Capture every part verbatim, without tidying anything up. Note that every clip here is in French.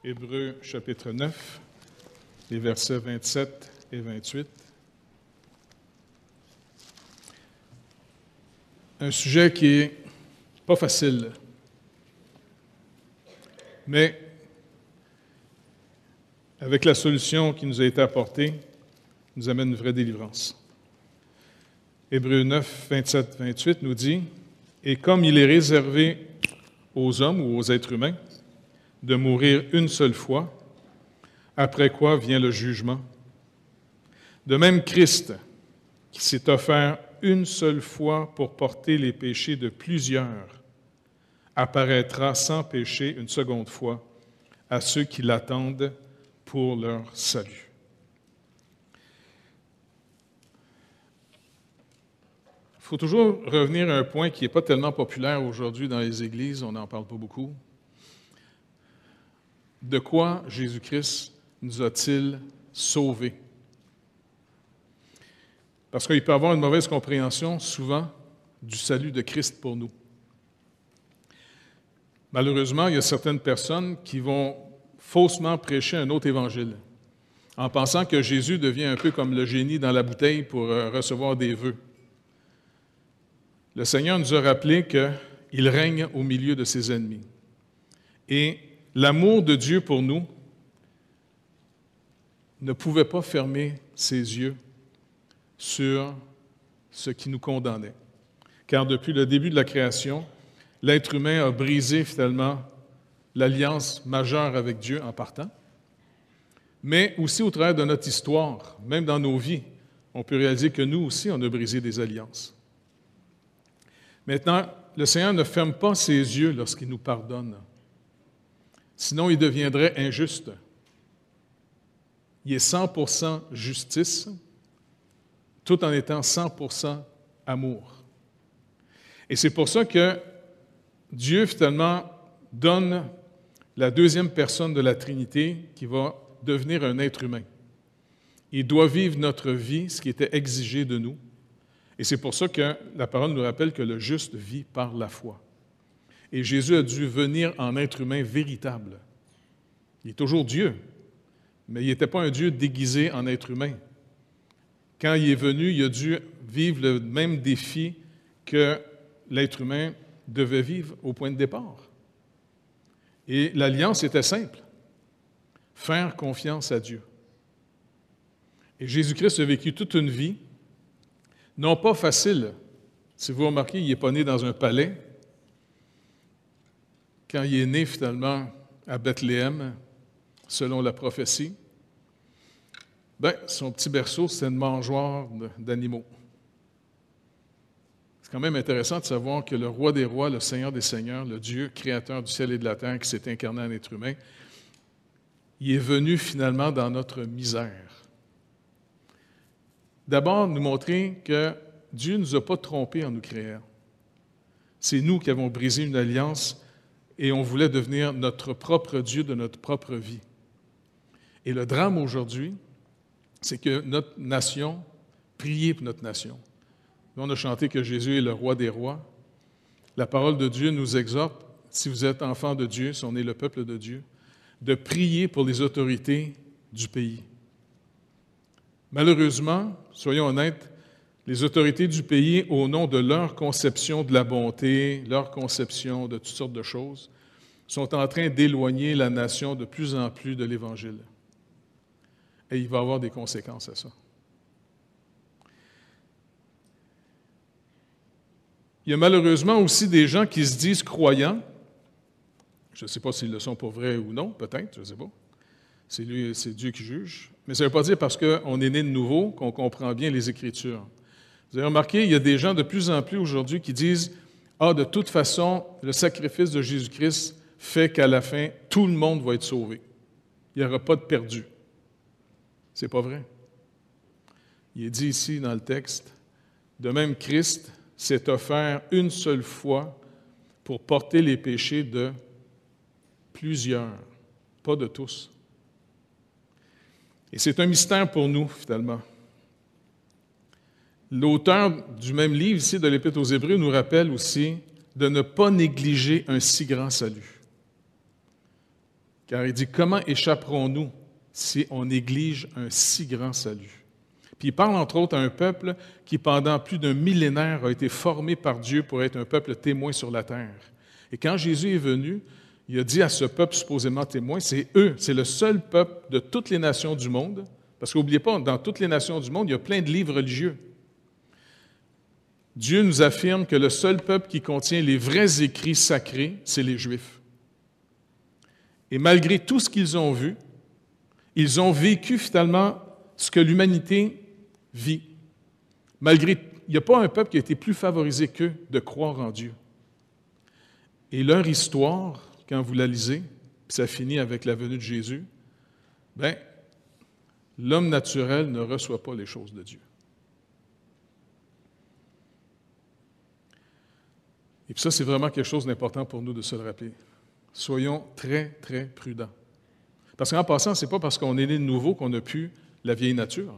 Hébreux chapitre neuf, les versets vingt-sept et vingt-huit. Un sujet qui est pas facile, mais avec la solution qui nous a été apportée, nous amène une vraie délivrance. Hébreux neuf, vingt-sept, vingt-huit nous dit « Et comme il est réservé aux hommes ou aux êtres humains de mourir une seule fois, après quoi vient le jugement. De même Christ, qui s'est offert une seule fois pour porter les péchés de plusieurs, apparaîtra sans péché une seconde fois à ceux qui l'attendent pour leur salut. » Il faut toujours revenir à un point qui n'est pas tellement populaire aujourd'hui dans les églises, on n'en parle pas beaucoup. De quoi Jésus-Christ nous a-t-il sauvés? Parce qu'il peut y avoir une mauvaise compréhension, souvent, du salut de Christ pour nous. Malheureusement, il y a certaines personnes qui vont faussement prêcher un autre évangile, en pensant que Jésus devient un peu comme le génie dans la bouteille pour recevoir des vœux. Le Seigneur nous a rappelé qu'il règne au milieu de ses ennemis. Et l'amour de Dieu pour nous ne pouvait pas fermer ses yeux sur ce qui nous condamnait. Car depuis le début de la création, l'être humain a brisé finalement l'alliance majeure avec Dieu en partant, mais aussi au travers de notre histoire, même dans nos vies, on peut réaliser que nous aussi, on a brisé des alliances. Maintenant, le Seigneur ne ferme pas ses yeux lorsqu'il nous pardonne. Sinon, il deviendrait injuste. Il est cent pour cent justice, tout en étant cent pour cent amour. Et c'est pour ça que Dieu, finalement, donne la deuxième personne de la Trinité qui va devenir un être humain. Il doit vivre notre vie, ce qui était exigé de nous. Et c'est pour ça que la parole nous rappelle que le juste vit par la foi. Et Jésus a dû venir en être humain véritable. Il est toujours Dieu, mais il n'était pas un Dieu déguisé en être humain. Quand il est venu, il a dû vivre le même défi que l'être humain devait vivre au point de départ. Et l'alliance était simple, faire confiance à Dieu. Et Jésus-Christ a vécu toute une vie, non pas facile. Si vous remarquez, il n'est pas né dans un palais. Quand il est né finalement à Bethléem, selon la prophétie, ben, son petit berceau, c'était une mangeoire d'animaux. C'est quand même intéressant de savoir que le roi des rois, le Seigneur des seigneurs, le Dieu créateur du ciel et de la terre qui s'est incarné en être humain, il est venu finalement dans notre misère. D'abord, nous montrer que Dieu ne nous a pas trompés en nous créant. C'est nous qui avons brisé une alliance et on voulait devenir notre propre Dieu de notre propre vie. Et le drame aujourd'hui, c'est que notre nation, priez pour notre nation. Nous, on a chanté que Jésus est le roi des rois. La parole de Dieu nous exhorte, si vous êtes enfants de Dieu, si on est le peuple de Dieu, de prier pour les autorités du pays. Malheureusement, soyons honnêtes, les autorités du pays, au nom de leur conception de la bonté, leur conception de toutes sortes de choses, sont en train d'éloigner la nation de plus en plus de l'Évangile. Et il va y avoir des conséquences à ça. Il y a malheureusement aussi des gens qui se disent croyants. Je ne sais pas s'ils le sont pour vrai ou non, peut-être, je ne sais pas. C'est lui, c'est Dieu qui juge. Mais ça ne veut pas dire parce qu'on est né de nouveau qu'on comprend bien les Écritures. Vous avez remarqué, il y a des gens de plus en plus aujourd'hui qui disent « Ah, de toute façon, le sacrifice de Jésus-Christ fait qu'à la fin, tout le monde va être sauvé. Il n'y aura pas de perdu. » C'est pas vrai. Il est dit ici dans le texte, « De même, Christ s'est offert une seule fois pour porter les péchés de plusieurs, pas de tous. » Et c'est un mystère pour nous, finalement. L'auteur du même livre, ici, de l'Épître aux Hébreux, nous rappelle aussi de ne pas négliger un si grand salut. Car il dit, comment échapperons-nous si on néglige un si grand salut? Puis il parle entre autres à un peuple qui, pendant plus d'un millénaire, a été formé par Dieu pour être un peuple témoin sur la terre. Et quand Jésus est venu, il a dit à ce peuple supposément témoin, c'est eux, c'est le seul peuple de toutes les nations du monde, parce qu'n'oubliez pas, dans toutes les nations du monde, il y a plein de livres religieux. Dieu nous affirme que le seul peuple qui contient les vrais écrits sacrés, c'est les Juifs. Et malgré tout ce qu'ils ont vu, ils ont vécu finalement ce que l'humanité vit. Malgré, il n'y a pas un peuple qui a été plus favorisé qu'eux de croire en Dieu. Et leur histoire, quand vous la lisez, puis ça finit avec la venue de Jésus, bien, l'homme naturel ne reçoit pas les choses de Dieu. Et puis ça, c'est vraiment quelque chose d'important pour nous de se le rappeler. Soyons très, très prudents. Parce qu'en passant, ce n'est pas parce qu'on est né de nouveau qu'on n'a plus la vieille nature.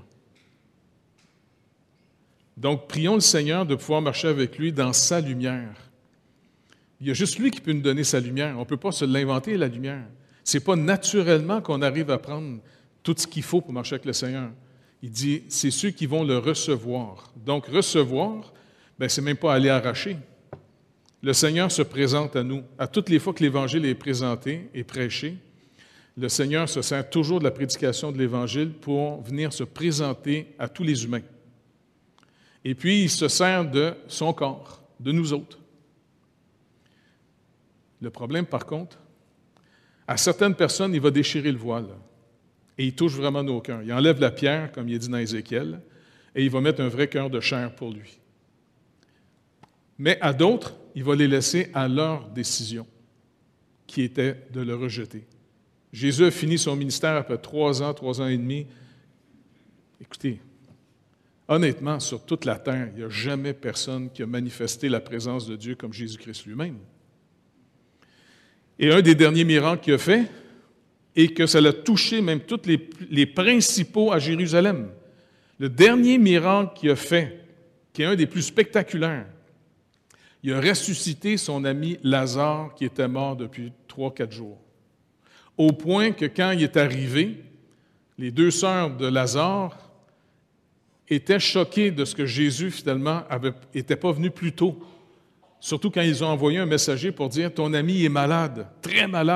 Donc, prions le Seigneur de pouvoir marcher avec lui dans sa lumière. Il y a juste lui qui peut nous donner sa lumière. On ne peut pas se l'inventer, la lumière. Ce n'est pas naturellement qu'on arrive à prendre tout ce qu'il faut pour marcher avec le Seigneur. Il dit, c'est ceux qui vont le recevoir. Donc, recevoir, bien, ce n'est même pas aller arracher. Le Seigneur se présente à nous. À toutes les fois que l'Évangile est présenté et prêché, le Seigneur se sert toujours de la prédication de l'Évangile pour venir se présenter à tous les humains. Et puis, il se sert de son corps, de nous autres. Le problème, par contre, à certaines personnes, il va déchirer le voile. Et il touche vraiment nos cœurs. Il enlève la pierre, comme il est dit dans Ézéchiel, et il va mettre un vrai cœur de chair pour lui. Mais à d'autres, il va les laisser à leur décision, qui était de le rejeter. Jésus a fini son ministère après trois ans, trois ans et demi. Écoutez, honnêtement, sur toute la terre, il n'y a jamais personne qui a manifesté la présence de Dieu comme Jésus-Christ lui-même. Et un des derniers miracles qu'il a fait, et que ça l'a touché même tous les, les principaux à Jérusalem. Le dernier miracle qu'il a fait, qui est un des plus spectaculaires, il a ressuscité son ami Lazare qui était mort depuis trois, quatre jours. Au point que quand il est arrivé, les deux sœurs de Lazare étaient choquées de ce que Jésus, finalement, n'était pas venu plus tôt. Surtout quand ils ont envoyé un messager pour dire « Ton ami est malade, très malade. »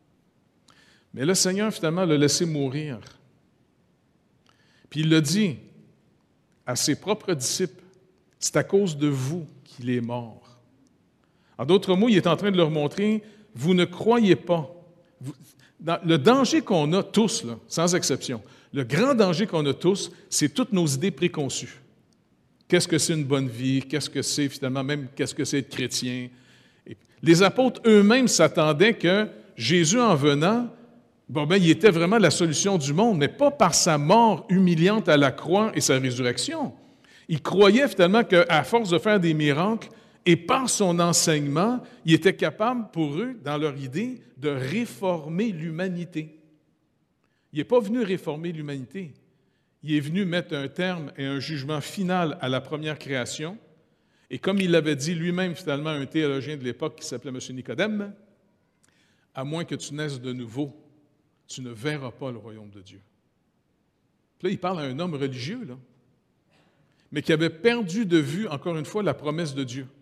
Mais le Seigneur, finalement, l'a laissé mourir. Puis il l'a dit à ses propres disciples, « C'est à cause de vous qu'il est mort. » En d'autres mots, il est en train de leur montrer, « Vous ne croyez pas. » Le danger qu'on a tous, là, sans exception, le grand danger qu'on a tous, c'est toutes nos idées préconçues. Qu'est-ce que c'est une bonne vie? Qu'est-ce que c'est, finalement, même qu'est-ce que c'est être chrétien? Et les apôtres eux-mêmes s'attendaient que Jésus, en venant, bon, ben, il était vraiment la solution du monde, mais pas par sa mort humiliante à la croix et sa résurrection. Ils croyaient finalement qu'à force de faire des miracles et par son enseignement, il était capable pour eux, dans leur idée, de réformer l'humanité. Il n'est pas venu réformer l'humanité. Il est venu mettre un terme et un jugement final à la première création. Et comme il l'avait dit lui-même, finalement, un théologien de l'époque qui s'appelait M. Nicodème, à moins que tu naisses de nouveau, tu ne verras pas le royaume de Dieu. Puis là, il parle à un homme religieux, là, mais qui avait perdu de vue, encore une fois, la promesse de Dieu.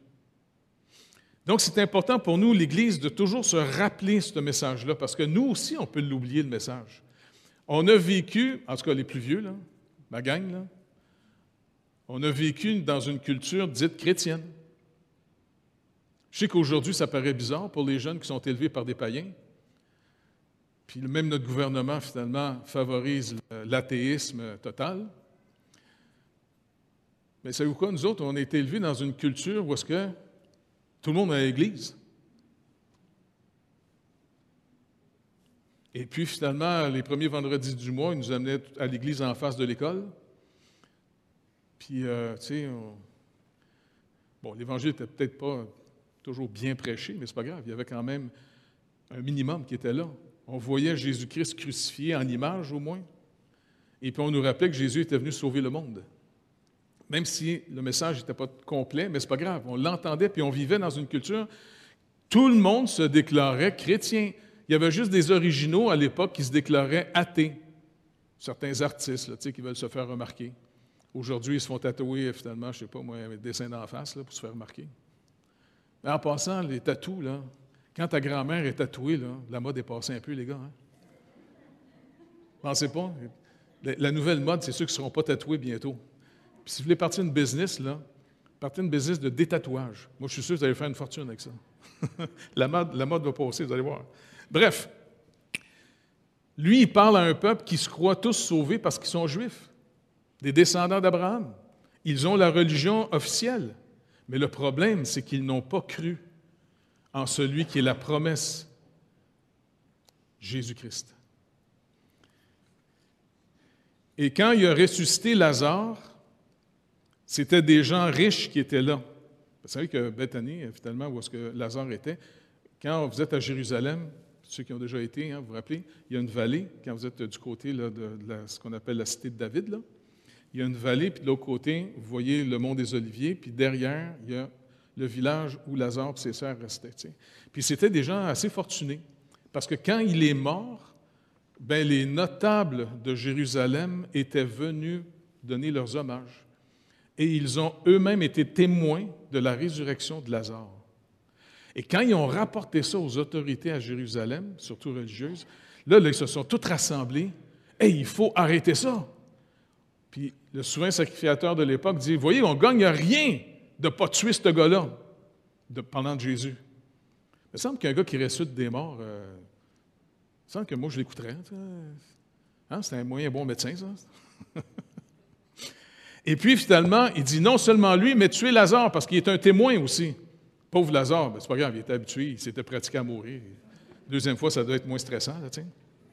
Donc, c'est important pour nous, l'Église, de toujours se rappeler ce message-là, parce que nous aussi, on peut l'oublier, le message. On a vécu, en tout cas les plus vieux, là, ma gang, là, on a vécu dans une culture dite chrétienne. Je sais qu'aujourd'hui, ça paraît bizarre pour les jeunes qui sont élevés par des païens. Puis même notre gouvernement, finalement, favorise l'athéisme total. Mais savez-vous quoi? Nous autres, on a été élevés dans une culture où est-ce que tout le monde est à l'église. Et puis, finalement, les premiers vendredis du mois, ils nous amenaient à l'église en face de l'école. Puis, euh, tu sais, on... bon, l'Évangile n'était peut-être pas toujours bien prêché, mais c'est pas grave. Il y avait quand même un minimum qui était là. On voyait Jésus-Christ crucifié en image, au moins. Et puis, on nous rappelait que Jésus était venu sauver le monde. Même si le message n'était pas complet, mais c'est pas grave. On l'entendait, puis on vivait dans une culture. Tout le monde se déclarait chrétien. il y avait juste des originaux à l'époque qui se déclaraient athées. Certains artistes là, tu sais, qui veulent se faire remarquer. Aujourd'hui, ils se font tatouer, finalement, je ne sais pas moi, avec des dessins d'en face là, pour se faire remarquer. Mais en passant, les tatous, là, quand ta grand-mère est tatouée, là, la mode est passée un peu, les gars. Hein? Pensez pas. La nouvelle mode, c'est ceux qui ne seront pas tatoués bientôt. Puis si vous voulez partir d'une business, là, partez d'une business de détatouage. Moi, je suis sûr que vous allez faire une fortune avec ça. la, mode, la mode va passer, vous allez voir. Bref, lui, il parle à un peuple qui se croit tous sauvés parce qu'ils sont juifs, des descendants d'Abraham. Ils ont la religion officielle. Mais le problème, c'est qu'ils n'ont pas cru en celui qui est la promesse, Jésus-Christ. Et quand il a ressuscité Lazare, c'était des gens riches qui étaient là. Vous savez que Bethanie, finalement, où est-ce que Lazare était, quand vous êtes à Jérusalem, ceux qui ont déjà été, hein, vous vous rappelez, il y a une vallée, quand vous êtes du côté là, de, de la, ce qu'on appelle la cité de David, là, il y a une vallée, puis de l'autre côté, vous voyez le mont des Oliviers, puis derrière, il y a le village où Lazare et ses sœurs restaient. T'sais. Puis c'était des gens assez fortunés, parce que quand il est mort, ben, les notables de Jérusalem étaient venus donner leurs hommages. Et ils ont eux-mêmes été témoins de la résurrection de Lazare. Et quand ils ont rapporté ça aux autorités à Jérusalem, surtout religieuses, là, là ils se sont tous rassemblés. « Hey, il faut arrêter ça! » Puis le souverain sacrificateur de l'époque dit, « Voyez, on ne gagne rien de ne pas tuer ce gars-là de, pendant de Jésus. » Il me semble qu'un gars qui ressuscite des morts, euh, il me semble que moi, je l'écouterais. Hein, c'est un moyen bon médecin, ça. Et puis, finalement, il dit, non seulement lui, mais tuer Lazare, parce qu'il est un témoin aussi. Pauvre Lazare, ben, c'est pas grave, il était habitué, il s'était pratiqué à mourir. Deuxième fois, ça doit être moins stressant, là, tu sais.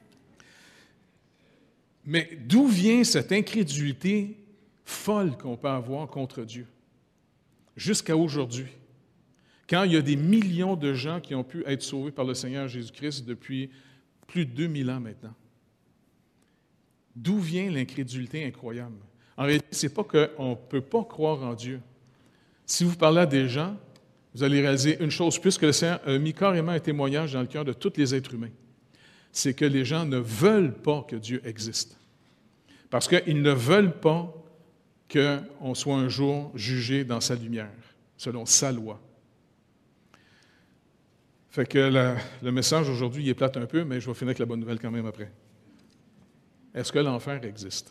Mais d'où vient cette incrédulité folle qu'on peut avoir contre Dieu? Jusqu'à aujourd'hui, quand il y a des millions de gens qui ont pu être sauvés par le Seigneur Jésus-Christ depuis plus de deux mille ans maintenant. D'où vient l'incrédulité incroyable? En réalité, ce n'est pas qu'on ne peut pas croire en Dieu. Si vous parlez à des gens, vous allez réaliser une chose, puisque le Seigneur a mis carrément un témoignage dans le cœur de tous les êtres humains, c'est que les gens ne veulent pas que Dieu existe. Parce qu'ils ne veulent pas qu'on soit un jour jugé dans sa lumière, selon sa loi. Fait que la, le message aujourd'hui, il est plate un peu, mais je vais finir avec la bonne nouvelle quand même après. Est-ce que l'enfer existe?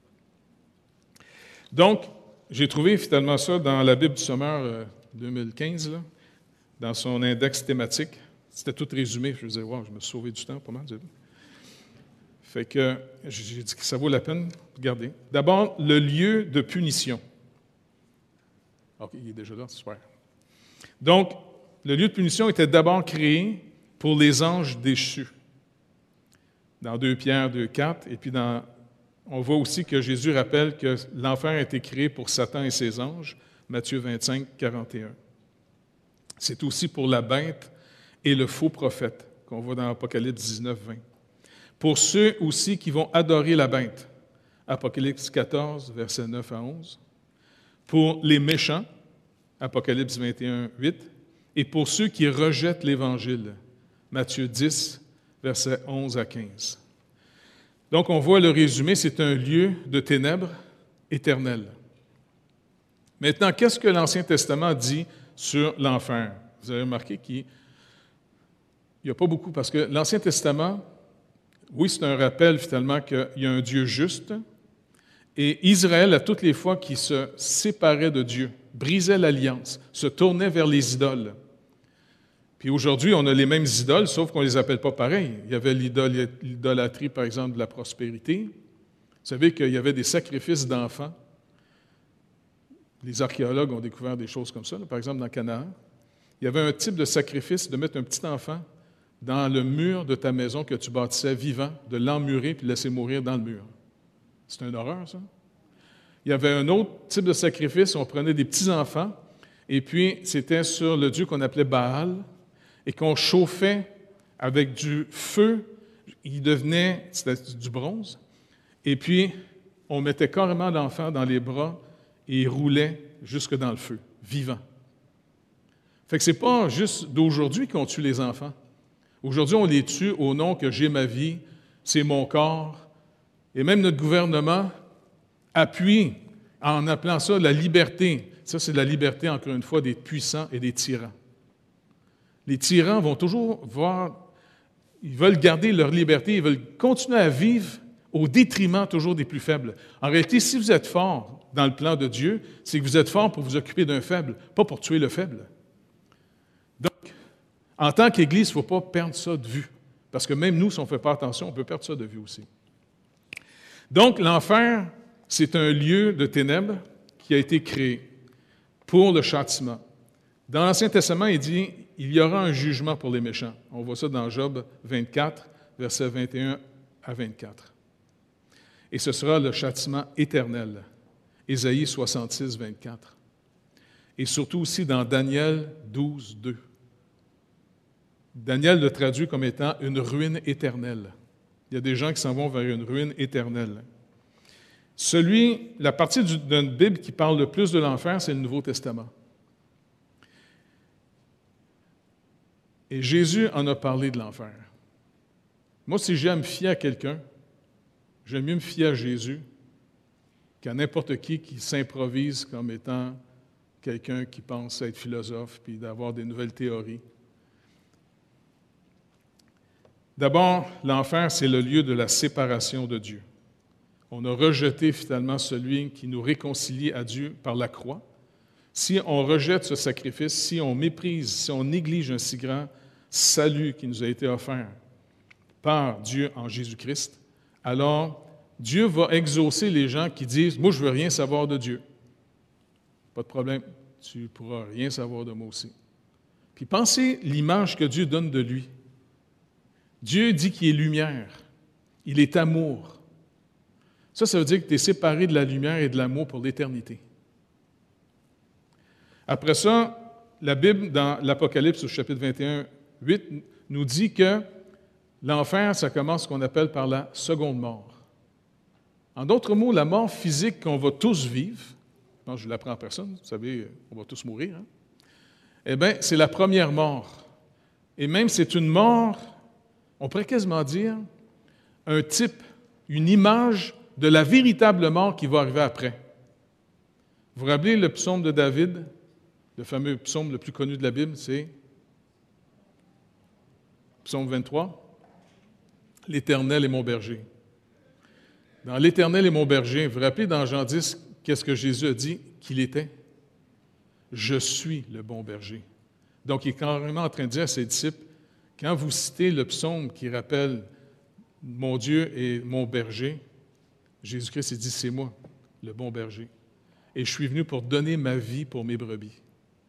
Donc, j'ai trouvé finalement ça dans la Bible du Sommeur euh, deux mille quinze, là, dans son index thématique. C'était tout résumé. Je me disais, wow, je me suis sauvé du temps, pas mal. Fait que j'ai dit que ça vaut la peine de garder. D'abord, le lieu de punition. OK, il est déjà là, super. Donc, le lieu de punition était d'abord créé pour les anges déchus. Dans deux Pierre deux quatre, et puis dans, on voit aussi que Jésus rappelle que l'enfer a été créé pour Satan et ses anges, Matthieu vingt-cinq, quarante et un. C'est aussi pour la bête et le faux prophète, qu'on voit dans Apocalypse dix-neuf, vingt. Pour ceux aussi qui vont adorer la bête, Apocalypse quatorze, versets neuf à onze. Pour les méchants, Apocalypse vingt et un, huit. Et pour ceux qui rejettent l'Évangile, Matthieu dix, versets onze à quinze. Donc, on voit le résumé, c'est un lieu de ténèbres éternelles. Maintenant, qu'est-ce que l'Ancien Testament dit sur l'enfer? Vous avez remarqué qu'il n'y a pas beaucoup, parce que l'Ancien Testament, oui, c'est un rappel finalement qu'il y a un Dieu juste, et Israël, à toutes les fois qu'il se séparait de Dieu, brisait l'alliance, se tournait vers les idoles. Puis aujourd'hui, on a les mêmes idoles, sauf qu'on ne les appelle pas pareil. Il y avait l'idolâtrie, par exemple, de la prospérité. Vous savez qu'il y avait des sacrifices d'enfants. Les archéologues ont découvert des choses comme ça, là, par exemple dans Canaan. Il y avait un type de sacrifice de mettre un petit enfant dans le mur de ta maison que tu bâtissais vivant, de l'emmurer puis de laisser mourir dans le mur. C'est une horreur, ça. Il y avait un autre type de sacrifice, on prenait des petits-enfants, et puis c'était sur le dieu qu'on appelait Baal, et qu'on chauffait avec du feu, il devenait, c'était du bronze, et puis on mettait carrément l'enfant dans les bras et il roulait jusque dans le feu, vivant. Fait que c'est pas juste d'aujourd'hui qu'on tue les enfants. Aujourd'hui, on les tue au nom que j'ai ma vie, c'est mon corps. Et même notre gouvernement appuie en appelant ça la liberté. Ça, c'est la liberté, encore une fois, des puissants et des tyrans. Les tyrans vont toujours voir, ils veulent garder leur liberté, ils veulent continuer à vivre au détriment toujours des plus faibles. En réalité, si vous êtes fort dans le plan de Dieu, c'est que vous êtes fort pour vous occuper d'un faible, pas pour tuer le faible. Donc, en tant qu'Église, il ne faut pas perdre ça de vue. Parce que même nous, si on ne fait pas attention, on peut perdre ça de vue aussi. Donc, l'enfer, c'est un lieu de ténèbres qui a été créé pour le châtiment. Dans l'Ancien Testament, il dit « Il y aura un jugement pour les méchants ». On voit ça dans Job vingt-quatre, versets vingt et un à vingt-quatre. Et ce sera le châtiment éternel. Ésaïe soixante-six, vingt-quatre. Et surtout aussi dans Daniel douze, deux. Daniel le traduit comme étant une ruine éternelle. Il y a des gens qui s'en vont vers une ruine éternelle. Celui, la partie de notre Bible qui parle le plus de l'enfer, c'est le Nouveau Testament. Et Jésus en a parlé de l'enfer. Moi, si j'ai à me fier à quelqu'un, j'aime mieux me fier à Jésus qu'à n'importe qui qui s'improvise comme étant quelqu'un qui pense être philosophe puis d'avoir des nouvelles théories. D'abord, l'enfer, c'est le lieu de la séparation de Dieu. On a rejeté finalement celui qui nous réconcilie à Dieu par la croix. Si on rejette ce sacrifice, si on méprise, si on néglige un si grand salut qui nous a été offert par Dieu en Jésus-Christ, alors Dieu va exaucer les gens qui disent « Moi, je ne veux rien savoir de Dieu. » Pas de problème, tu ne pourras rien savoir de moi aussi. Puis pensez l'image que Dieu donne de lui. Dieu dit qu'il est lumière, il est amour. Ça, ça veut dire que tu es séparé de la lumière et de l'amour pour l'éternité. Après ça, la Bible, dans l'Apocalypse, au chapitre vingt et un, huit, nous dit que l'enfer, ça commence ce qu'on appelle par la seconde mort. En d'autres mots, la mort physique qu'on va tous vivre, non, je ne l'apprends à personne, vous savez, on va tous mourir, hein? Eh bien, c'est la première mort. Et même, c'est une mort, on pourrait quasiment dire, un type, une image de la véritable mort qui va arriver après. Vous vous rappelez le psaume de David, le fameux psaume le plus connu de la Bible, c'est psaume vingt-trois, « L'Éternel est mon berger ». Dans « L'Éternel est mon berger », vous vous rappelez dans Jean dix, qu'est-ce que Jésus a dit qu'il était? « Je suis le bon berger ». Donc, il est carrément en train de dire à ses disciples, quand vous citez le psaume qui rappelle « Mon Dieu est mon berger », Jésus-Christ dit « C'est moi, le bon berger, et je suis venu pour donner ma vie pour mes brebis ».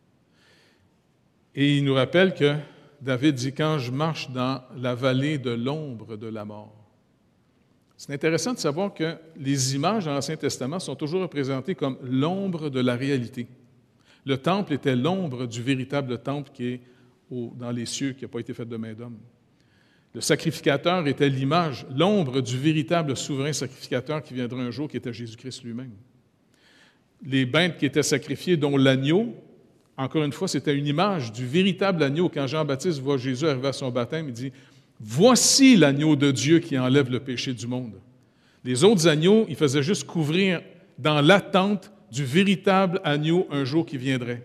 Et il nous rappelle que David dit « Quand je marche dans la vallée de l'ombre de la mort ». C'est intéressant de savoir que les images dans l'Ancien Testament sont toujours représentées comme l'ombre de la réalité. Le temple était l'ombre du véritable temple qui est au, dans les cieux, qui n'a pas été fait de main d'homme. Le sacrificateur était l'image, l'ombre du véritable souverain sacrificateur qui viendra un jour, qui était Jésus-Christ lui-même. Les bêtes qui étaient sacrifiées, dont l'agneau, encore une fois, c'était une image du véritable agneau. Quand Jean-Baptiste voit Jésus arriver à son baptême, il dit « Voici l'agneau de Dieu qui enlève le péché du monde. » Les autres agneaux, ils faisaient juste couvrir dans l'attente du véritable agneau un jour qui viendrait.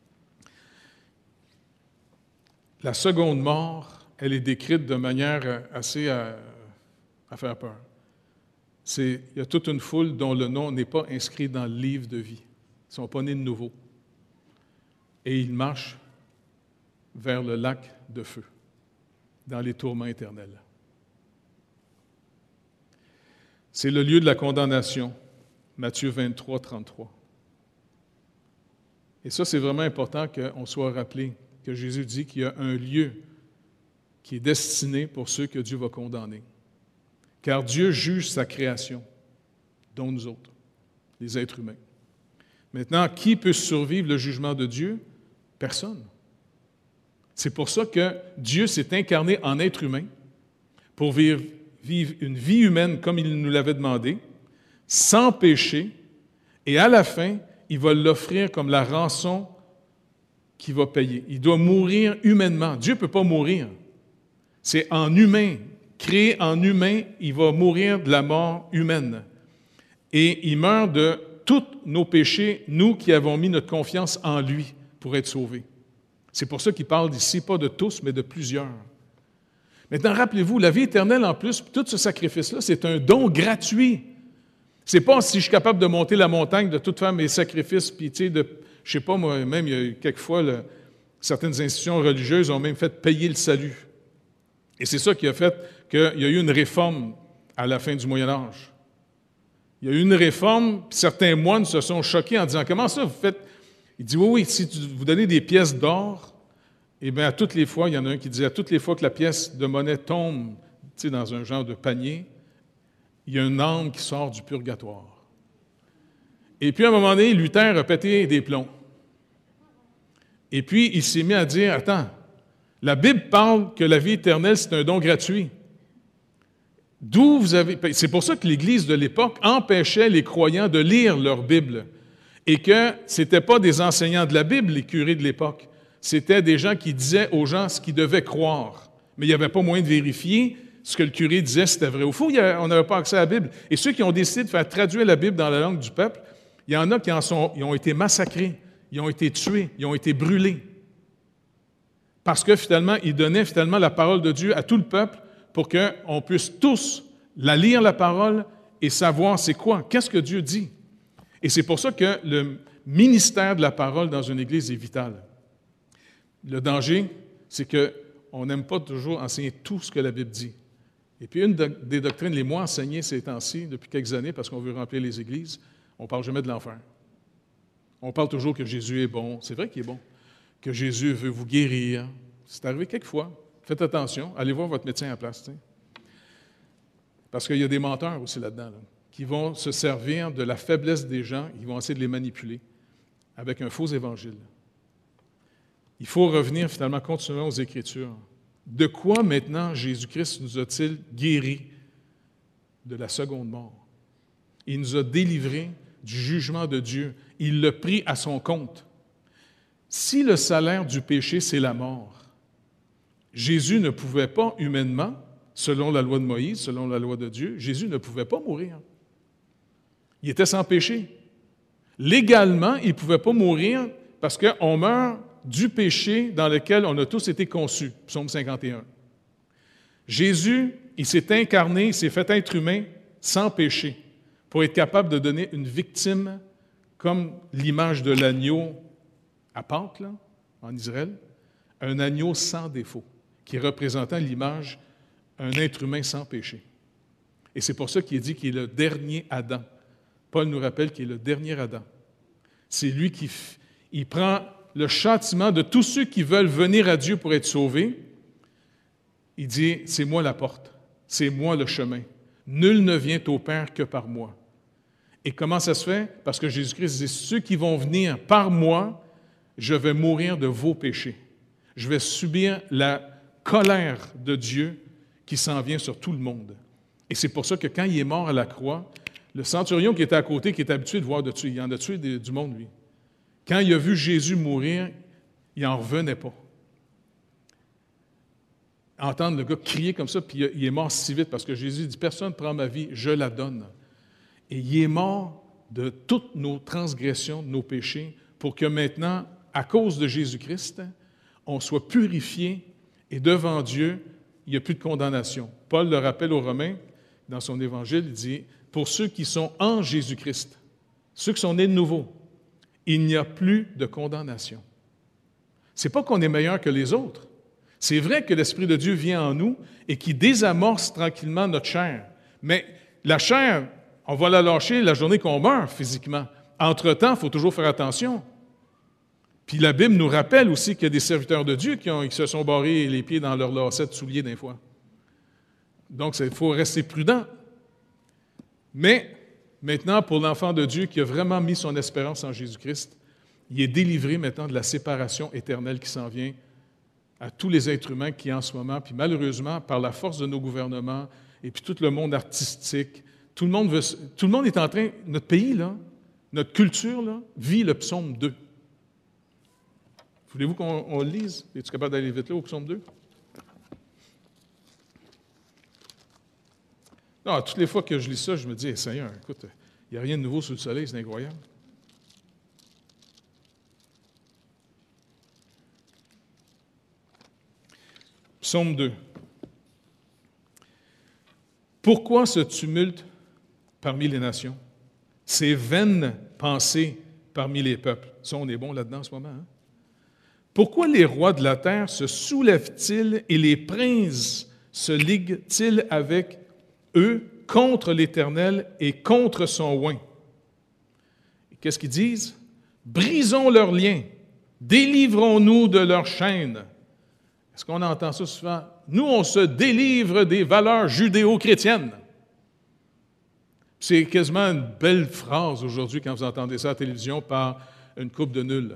La seconde mort, elle est décrite de manière assez à, à faire peur. C'est, il y a toute une foule dont le nom n'est pas inscrit dans le livre de vie. Ils ne sont pas nés de nouveau. Et ils marchent vers le lac de feu, dans les tourments éternels. C'est le lieu de la condamnation, Matthieu vingt-trois, trente-trois. Et ça, c'est vraiment important qu'on soit rappelé que Jésus dit qu'il y a un lieu qui est destiné pour ceux que Dieu va condamner. Car Dieu juge sa création, dont nous autres, les êtres humains. Maintenant, qui peut survivre le jugement de Dieu? Personne. C'est pour ça que Dieu s'est incarné en être humain pour vivre, vivre une vie humaine comme il nous l'avait demandé, sans péché, et à la fin, il va l'offrir comme la rançon qu'il va payer. Il doit mourir humainement. Dieu ne peut pas mourir. C'est en humain, créé en humain, il va mourir de la mort humaine. Et il meurt de tous nos péchés, nous qui avons mis notre confiance en lui pour être sauvés. C'est pour ça qu'il parle ici, pas de tous, mais de plusieurs. Maintenant, rappelez-vous, la vie éternelle, en plus, tout ce sacrifice-là, c'est un don gratuit. C'est pas si je suis capable de monter la montagne, de tout faire mes sacrifices, puis tu sais, de, je sais pas, moi, même, il y a eu quelquefois, là, certaines institutions religieuses ont même fait payer le salut. Et c'est ça qui a fait qu'il y a eu une réforme à la fin du Moyen Âge. Il y a eu une réforme, puis certains moines se sont choqués en disant « Comment ça, vous faites? » Il dit « Oui, oui, si tu, vous donnez des pièces d'or, eh bien, à toutes les fois, il y en a un qui disait « À toutes les fois que la pièce de monnaie tombe, tu sais, dans un genre de panier, il y a une âme qui sort du purgatoire. » Et puis, à un moment donné, Luther a pété des plombs. Et puis, il s'est mis à dire « Attends, la Bible parle que la vie éternelle, c'est un don gratuit. D'où vous avez... » C'est pour ça que l'Église de l'époque empêchait les croyants de lire leur Bible et que ce n'étaient pas des enseignants de la Bible, les curés de l'époque. C'était des gens qui disaient aux gens ce qu'ils devaient croire. Mais il n'y avait pas moyen de vérifier ce que le curé disait, si c'était vrai ou faux. Il y avait, on n'avait pas accès à la Bible. Et ceux qui ont décidé de faire traduire la Bible dans la langue du peuple, il y en a qui en sont, ils ont été massacrés, ils ont été tués, ils ont été brûlés. Parce que finalement, ils donnaient finalement la parole de Dieu à tout le peuple pour qu'on puisse tous la lire, la parole, et savoir c'est quoi, qu'est-ce que Dieu dit. Et c'est pour ça que le ministère de la parole dans une Église est vital. Le danger, c'est qu'on n'aime pas toujours enseigner tout ce que la Bible dit. Et puis une des doctrines les moins enseignées ces temps-ci, depuis quelques années, parce qu'on veut remplir les églises, on ne parle jamais de l'enfer. On parle toujours que Jésus est bon. C'est vrai qu'il est bon. Que Jésus veut vous guérir. C'est arrivé quelquefois. Faites attention. Allez voir votre médecin à la place. T'sais. Parce qu'il y a des menteurs aussi là-dedans, là, qui vont se servir de la faiblesse des gens, ils vont essayer de les manipuler avec un faux évangile. Il faut revenir finalement continuellement aux Écritures. De quoi maintenant Jésus-Christ nous a-t-il guéris de la seconde mort? Il nous a délivrés du jugement de Dieu. Il l'a pris à son compte. Si le salaire du péché, c'est la mort, Jésus ne pouvait pas humainement, selon la loi de Moïse, selon la loi de Dieu, Jésus ne pouvait pas mourir. Il était sans péché. Légalement, il ne pouvait pas mourir parce qu'on meurt du péché dans lequel on a tous été conçus. Psaume cinquante et un. Jésus, il s'est incarné, il s'est fait être humain sans péché pour être capable de donner une victime comme l'image de l'agneau à Pâques, là, en Israël, un agneau sans défaut, qui représentant l'image d'un être humain sans péché. Et c'est pour ça qu'il est dit qu'il est le dernier Adam. Paul nous rappelle qu'il est le dernier Adam. C'est lui qui il prend le châtiment de tous ceux qui veulent venir à Dieu pour être sauvés. Il dit, c'est moi la porte, c'est moi le chemin. Nul ne vient au Père que par moi. Et comment ça se fait? Parce que Jésus-Christ dit, ceux qui vont venir par moi, je vais mourir de vos péchés. Je vais subir la colère de Dieu qui s'en vient sur tout le monde. Et c'est pour ça que quand il est mort à la croix, le centurion qui était à côté, qui était habitué de voir de tuer, il en a tué du monde, lui. Quand il a vu Jésus mourir, il n'en revenait pas. Entendre le gars crier comme ça, puis il est mort si vite, parce que Jésus dit, personne ne prend ma vie, je la donne. Et il est mort de toutes nos transgressions, de nos péchés, pour que maintenant, à cause de Jésus-Christ, on soit purifié et devant Dieu, il n'y a plus de condamnation. Paul le rappelle aux Romains, dans son évangile, il dit, pour ceux qui sont en Jésus-Christ, ceux qui sont nés de nouveau, il n'y a plus de condamnation. Ce n'est pas qu'on est meilleur que les autres. C'est vrai que l'Esprit de Dieu vient en nous et qui désamorce tranquillement notre chair. Mais la chair, on va la lâcher la journée qu'on meurt physiquement. Entre-temps, il faut toujours faire attention. Puis la Bible nous rappelle aussi qu'il y a des serviteurs de Dieu qui, ont, qui se sont barrés les pieds dans leurs lacets de souliers d'un fois. Donc, il faut rester prudent. Mais maintenant, pour l'enfant de Dieu qui a vraiment mis son espérance en Jésus-Christ, il est délivré maintenant de la séparation éternelle qui s'en vient à tous les êtres humains qui, en ce moment, puis malheureusement, par la force de nos gouvernements et puis tout le monde artistique, tout le monde, veut, tout le monde est en train, notre pays, là, notre culture, là, vit le psaume deux. Voulez-vous qu'on on le lise? Es-tu capable d'aller vite là au psaume deux? Non, toutes les fois que je lis ça, je me dis, hey, Seigneur, écoute, il n'y a rien de nouveau sous le soleil, c'est incroyable. Psaume deux. Pourquoi ce tumulte parmi les nations? Ces vaines pensées parmi les peuples. Ça, on est bon là-dedans en ce moment. Hein? Pourquoi les rois de la terre se soulèvent-ils et les princes se liguent-ils avec eux contre l'Éternel et contre son oint? Qu'est-ce qu'ils disent? Brisons leurs liens, délivrons-nous de leurs chaînes. Est-ce qu'on entend ça souvent? Nous, on se délivre des valeurs judéo-chrétiennes. C'est quasiment une belle phrase aujourd'hui quand vous entendez ça à la télévision par une couple de nuls.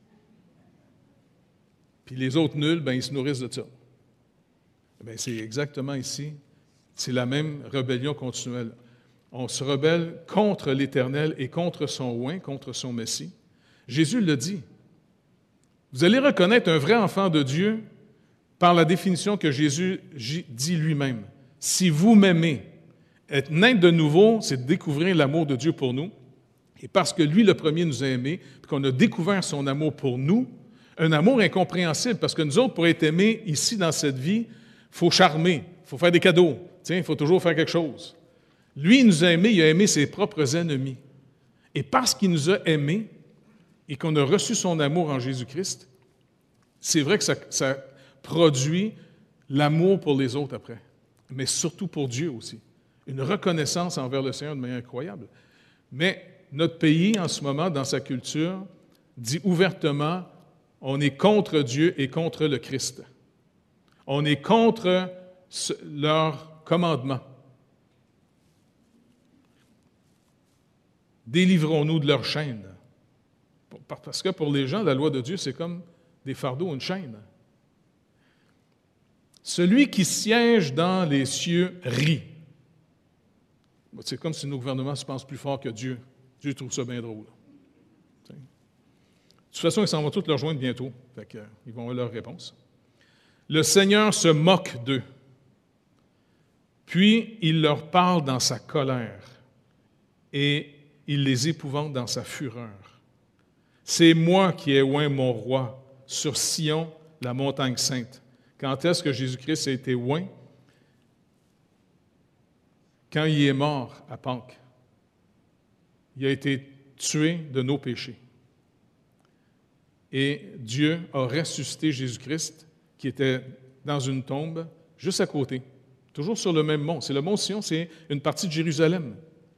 Puis les autres nuls, ben, ils se nourrissent de ça. Bien, c'est exactement ici, c'est la même rébellion continuelle. On se rebelle contre l'Éternel et contre son oint, contre son Messie. Jésus le dit. Vous allez reconnaître un vrai enfant de Dieu par la définition que Jésus dit lui-même. Si vous m'aimez, être naître de nouveau, c'est de découvrir l'amour de Dieu pour nous. Et parce que lui, le premier, nous a aimés, puis qu'on a découvert son amour pour nous, un amour incompréhensible, parce que nous autres, pour être aimés ici dans cette vie, il faut charmer, il faut faire des cadeaux, il faut toujours faire quelque chose. Lui, il nous a aimés, il a aimé ses propres ennemis. Et parce qu'il nous a aimés et qu'on a reçu son amour en Jésus-Christ, c'est vrai que ça, ça produit l'amour pour les autres après, mais surtout pour Dieu aussi. Une reconnaissance envers le Seigneur de manière incroyable. Mais notre pays, en ce moment, dans sa culture, dit ouvertement, on est contre Dieu et contre le Christ. On est contre ce, leur commandement. Délivrons-nous de leurs chaînes. Parce que pour les gens, la loi de Dieu, c'est comme des fardeaux, une chaîne. Celui qui siège dans les cieux rit. C'est comme si nos gouvernements se pensent plus fort que Dieu. Dieu trouve ça bien drôle. De toute façon, ils s'en vont tous leur rejoindre bientôt. Fait que, ils vont avoir leur réponse. Le Seigneur se moque d'eux. Puis, il leur parle dans sa colère et il les épouvante dans sa fureur. C'est moi qui ai oint mon roi sur Sion, la montagne sainte. Quand est-ce que Jésus-Christ a été oint? Quand il est mort à Pâques. Il a été tué de nos péchés. Et Dieu a ressuscité Jésus-Christ, qui était dans une tombe, juste à côté, toujours sur le même mont. C'est le mont Sion, c'est une partie de Jérusalem.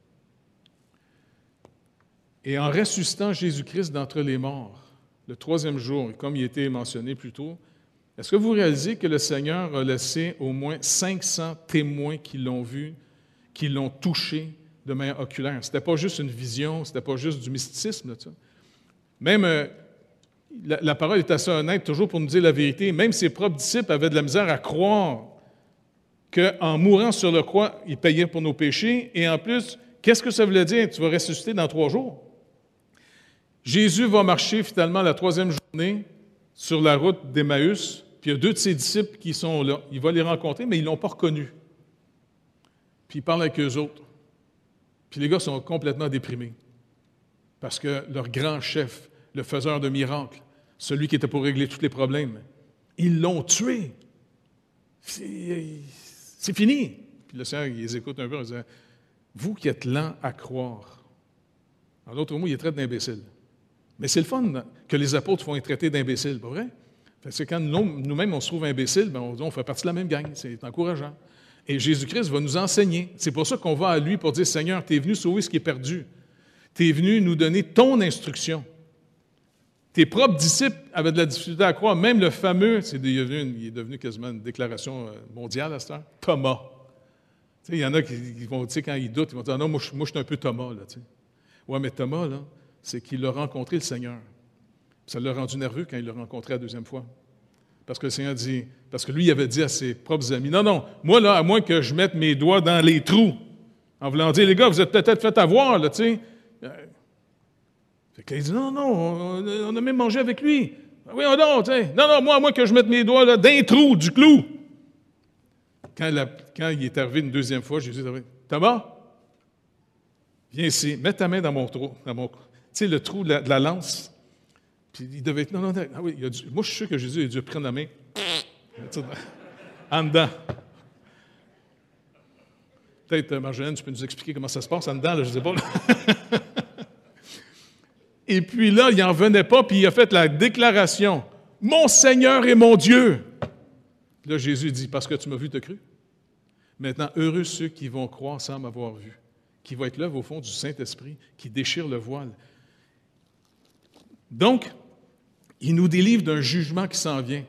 Et en ressuscitant Jésus-Christ d'entre les morts, le troisième jour, comme il était mentionné plus tôt, est-ce que vous réalisez que le Seigneur a laissé au moins cinq cents témoins qui l'ont vu, qui l'ont touché de manière oculaire? Ce n'était pas juste une vision, ce n'était pas juste du mysticisme. Là, même, euh, la, la parole est assez honnête, toujours pour nous dire la vérité. Même ses propres disciples avaient de la misère à croire qu'en mourant sur la croix, il payait pour nos péchés. Et en plus, qu'est-ce que ça voulait dire? Tu vas ressusciter dans trois jours. Jésus va marcher finalement la troisième journée sur la route d'Emmaüs, puis il y a deux de ses disciples qui sont là. Il va les rencontrer, mais ils ne l'ont pas reconnu. Puis il parle avec eux autres. Puis les gars sont complètement déprimés. Parce que leur grand chef, le faiseur de miracles, celui qui était pour régler tous les problèmes, ils l'ont tué. C'est, c'est fini. Puis le Seigneur, il les écoute un peu en disant, vous qui êtes lents à croire. En d'autres mots, il les traite d'imbéciles. Mais c'est le fun que les apôtres font être traités d'imbéciles, pas vrai? Parce que quand nous-mêmes on se trouve imbéciles, bien, on, on fait partie de la même gang. C'est encourageant. Et Jésus-Christ va nous enseigner. C'est pour ça qu'on va à lui pour dire, Seigneur, tu es venu sauver ce qui est perdu. Tu es venu nous donner ton instruction. Tes propres disciples avaient de la difficulté à croire. Même le fameux, c'est devenu, il est devenu quasiment une déclaration mondiale à cette heure, Thomas. Tu sais, il y en a qui, qui vont, tu sais, quand ils doutent, ils vont dire, non, moi, je, moi, je suis un peu Thomas. Là, tu sais. Ouais, mais Thomas, là, c'est qu'il a rencontré le Seigneur. Ça l'a rendu nerveux quand il l'a rencontré la deuxième fois. Parce que le Seigneur dit, parce que lui, il avait dit à ses propres amis, non, non, moi, là, à moins que je mette mes doigts dans les trous, en voulant dire, les gars, vous êtes peut-être fait avoir, là, tu sais. Fait qu'il dit, non, non, on, on a même mangé avec lui. Oui, non, tu sais. Non, non, moi, à moins que je mette mes doigts là, dans les trous du clou. Quand, la, quand il est arrivé une deuxième fois, Jésus a dit, Thomas, viens ici, mets ta main dans mon trou, dans mon, tu sais, le trou de la, de la lance. Puis il devait être, non, non, non, ah oui, il a dû, moi je suis sûr que Jésus a dû prendre la main, en dedans. Peut-être, Marjolaine, tu peux nous expliquer comment ça se passe en dedans, là, je ne sais pas. Et puis là, il n'en venait pas, puis il a fait la déclaration, « Mon Seigneur et mon Dieu! » Là, Jésus dit, « Parce que tu m'as vu, tu as cru. Maintenant, heureux ceux qui vont croire sans m'avoir vu, qui vont être l'œuvre au fond du Saint-Esprit, qui déchire le voile. » Donc, il nous délivre d'un jugement qui s'en vient.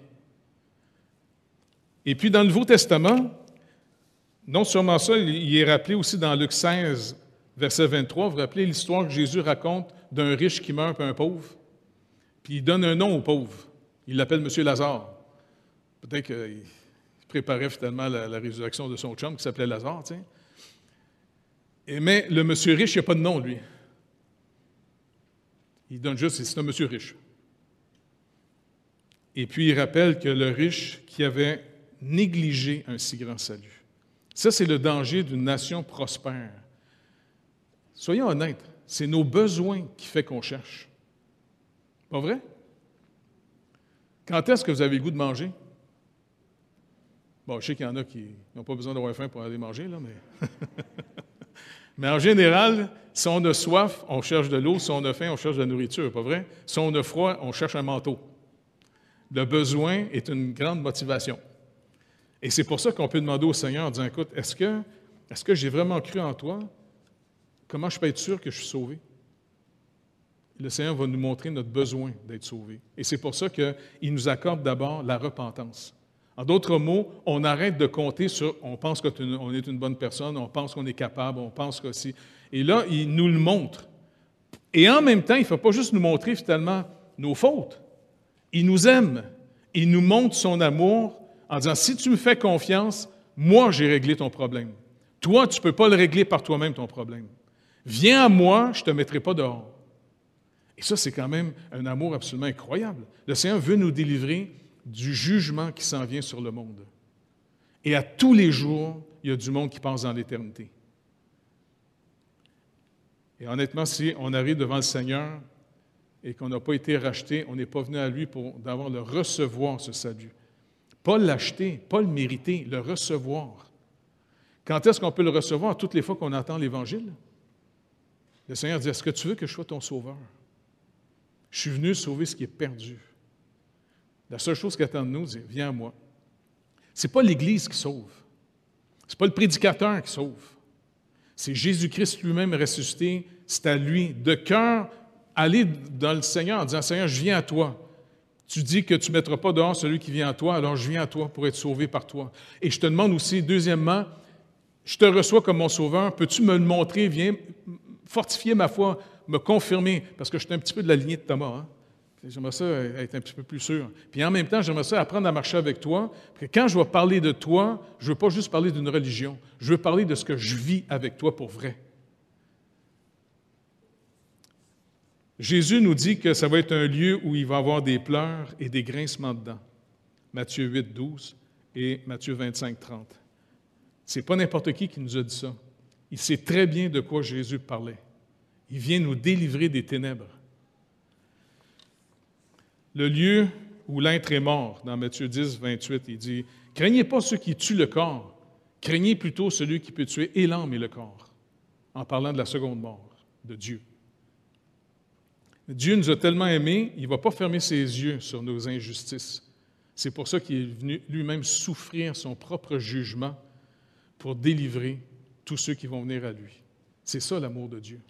Et puis, dans le Nouveau Testament, non seulement ça, il est rappelé aussi dans Luc seize, verset vingt-trois, vous vous rappelez l'histoire que Jésus raconte d'un riche qui meurt et un pauvre, puis il donne un nom au pauvre. Il l'appelle M. Lazare. Peut-être qu'il préparait finalement la, la résurrection de son chum qui s'appelait Lazare, tu sais. Et, mais le monsieur riche, il n'a pas de nom, lui. Il donne juste, c'est un monsieur riche. Et puis il rappelle que le riche qui avait négligé un si grand salut. Ça, c'est le danger d'une nation prospère. Soyons honnêtes, c'est nos besoins qui fait qu'on cherche. Pas vrai? Quand est-ce que vous avez le goût de manger? Bon, je sais qu'il y en a qui n'ont pas besoin d'avoir faim pour aller manger, là, mais... mais en général, si on a soif, on cherche de l'eau. Si on a faim, on cherche de la nourriture, pas vrai? Si on a froid, on cherche un manteau. Le besoin est une grande motivation. Et c'est pour ça qu'on peut demander au Seigneur en disant, écoute, est-ce que, est-ce que j'ai vraiment cru en toi? Comment je peux être sûr que je suis sauvé? Le Seigneur va nous montrer notre besoin d'être sauvé. Et c'est pour ça qu'il nous accorde d'abord la repentance. En d'autres mots, on arrête de compter sur, on pense qu'on est une bonne personne, on pense qu'on est capable, on pense que si. Et là, il nous le montre. Et en même temps, il ne faut pas juste nous montrer finalement nos fautes. Il nous aime. Il nous montre son amour en disant, si tu me fais confiance, moi, j'ai réglé ton problème. Toi, tu ne peux pas le régler par toi-même, ton problème. Viens à moi, je ne te mettrai pas dehors. Et ça, c'est quand même un amour absolument incroyable. Le Seigneur veut nous délivrer du jugement qui s'en vient sur le monde. Et à tous les jours, il y a du monde qui passe dans l'éternité. Et honnêtement, si on arrive devant le Seigneur et qu'on n'a pas été racheté, on n'est pas venu à lui pour d'avoir le recevoir, ce salut. Pas l'acheter, pas le mériter, le recevoir. Quand est-ce qu'on peut le recevoir? Toutes les fois qu'on entend l'Évangile. Le Seigneur dit, est-ce que tu veux que je sois ton sauveur? Je suis venu sauver ce qui est perdu. La seule chose qu'il attend de nous, c'est « Viens à moi ». Ce n'est pas l'Église qui sauve. Ce n'est pas le prédicateur qui sauve. C'est Jésus-Christ lui-même ressuscité. C'est à lui, de cœur, aller dans le Seigneur en disant « Seigneur, je viens à toi ». Tu dis que tu ne mettras pas dehors celui qui vient à toi, alors je viens à toi pour être sauvé par toi. Et je te demande aussi, deuxièmement, je te reçois comme mon sauveur, peux-tu me le montrer, viens fortifier ma foi, me confirmer, parce que je suis un petit peu de la lignée de Thomas, hein? J'aimerais ça être un petit peu plus sûr. Puis en même temps, j'aimerais ça apprendre à marcher avec toi, parce que quand je vais parler de toi, je ne veux pas juste parler d'une religion, je veux parler de ce que je vis avec toi pour vrai. Jésus nous dit que ça va être un lieu où il va y avoir des pleurs et des grincements de dents. Matthieu huit, douze et Matthieu vingt-cinq, trente. Ce n'est pas n'importe qui qui nous a dit ça. Il sait très bien de quoi Jésus parlait. Il vient nous délivrer des ténèbres. Le lieu où l'être est mort, dans Matthieu dix, vingt-huit, il dit « Craignez pas ceux qui tuent le corps, craignez plutôt celui qui peut tuer et l'âme et le corps », en parlant de la seconde mort, de Dieu. Dieu nous a tellement aimés, il ne va pas fermer ses yeux sur nos injustices. C'est pour ça qu'il est venu lui-même souffrir son propre jugement pour délivrer tous ceux qui vont venir à lui. C'est ça l'amour de Dieu.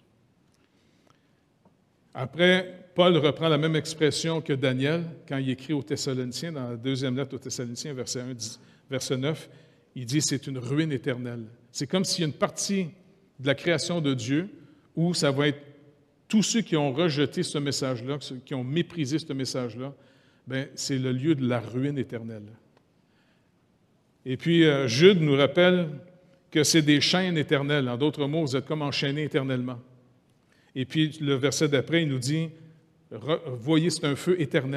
Après, Paul reprend la même expression que Daniel quand il écrit aux Thessaloniciens, dans la deuxième lettre aux Thessaloniciens, verset un, verset neuf, il dit « c'est une ruine éternelle ». C'est comme s'il y a une partie de la création de Dieu où ça va être tous ceux qui ont rejeté ce message-là, qui ont méprisé ce message-là, bien, c'est le lieu de la ruine éternelle. Et puis, euh, Jude nous rappelle que c'est des chaînes éternelles. En d'autres mots, vous êtes comme enchaînés éternellement. Et puis, le verset d'après, il nous dit, « Voyez, c'est un feu éternel. »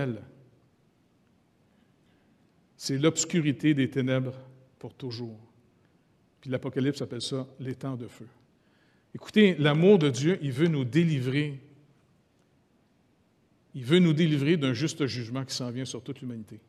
C'est l'obscurité des ténèbres pour toujours. Puis l'Apocalypse appelle ça l'étang de feu. Écoutez, l'amour de Dieu, il veut nous délivrer. Il veut nous délivrer d'un juste jugement qui s'en vient sur toute l'humanité.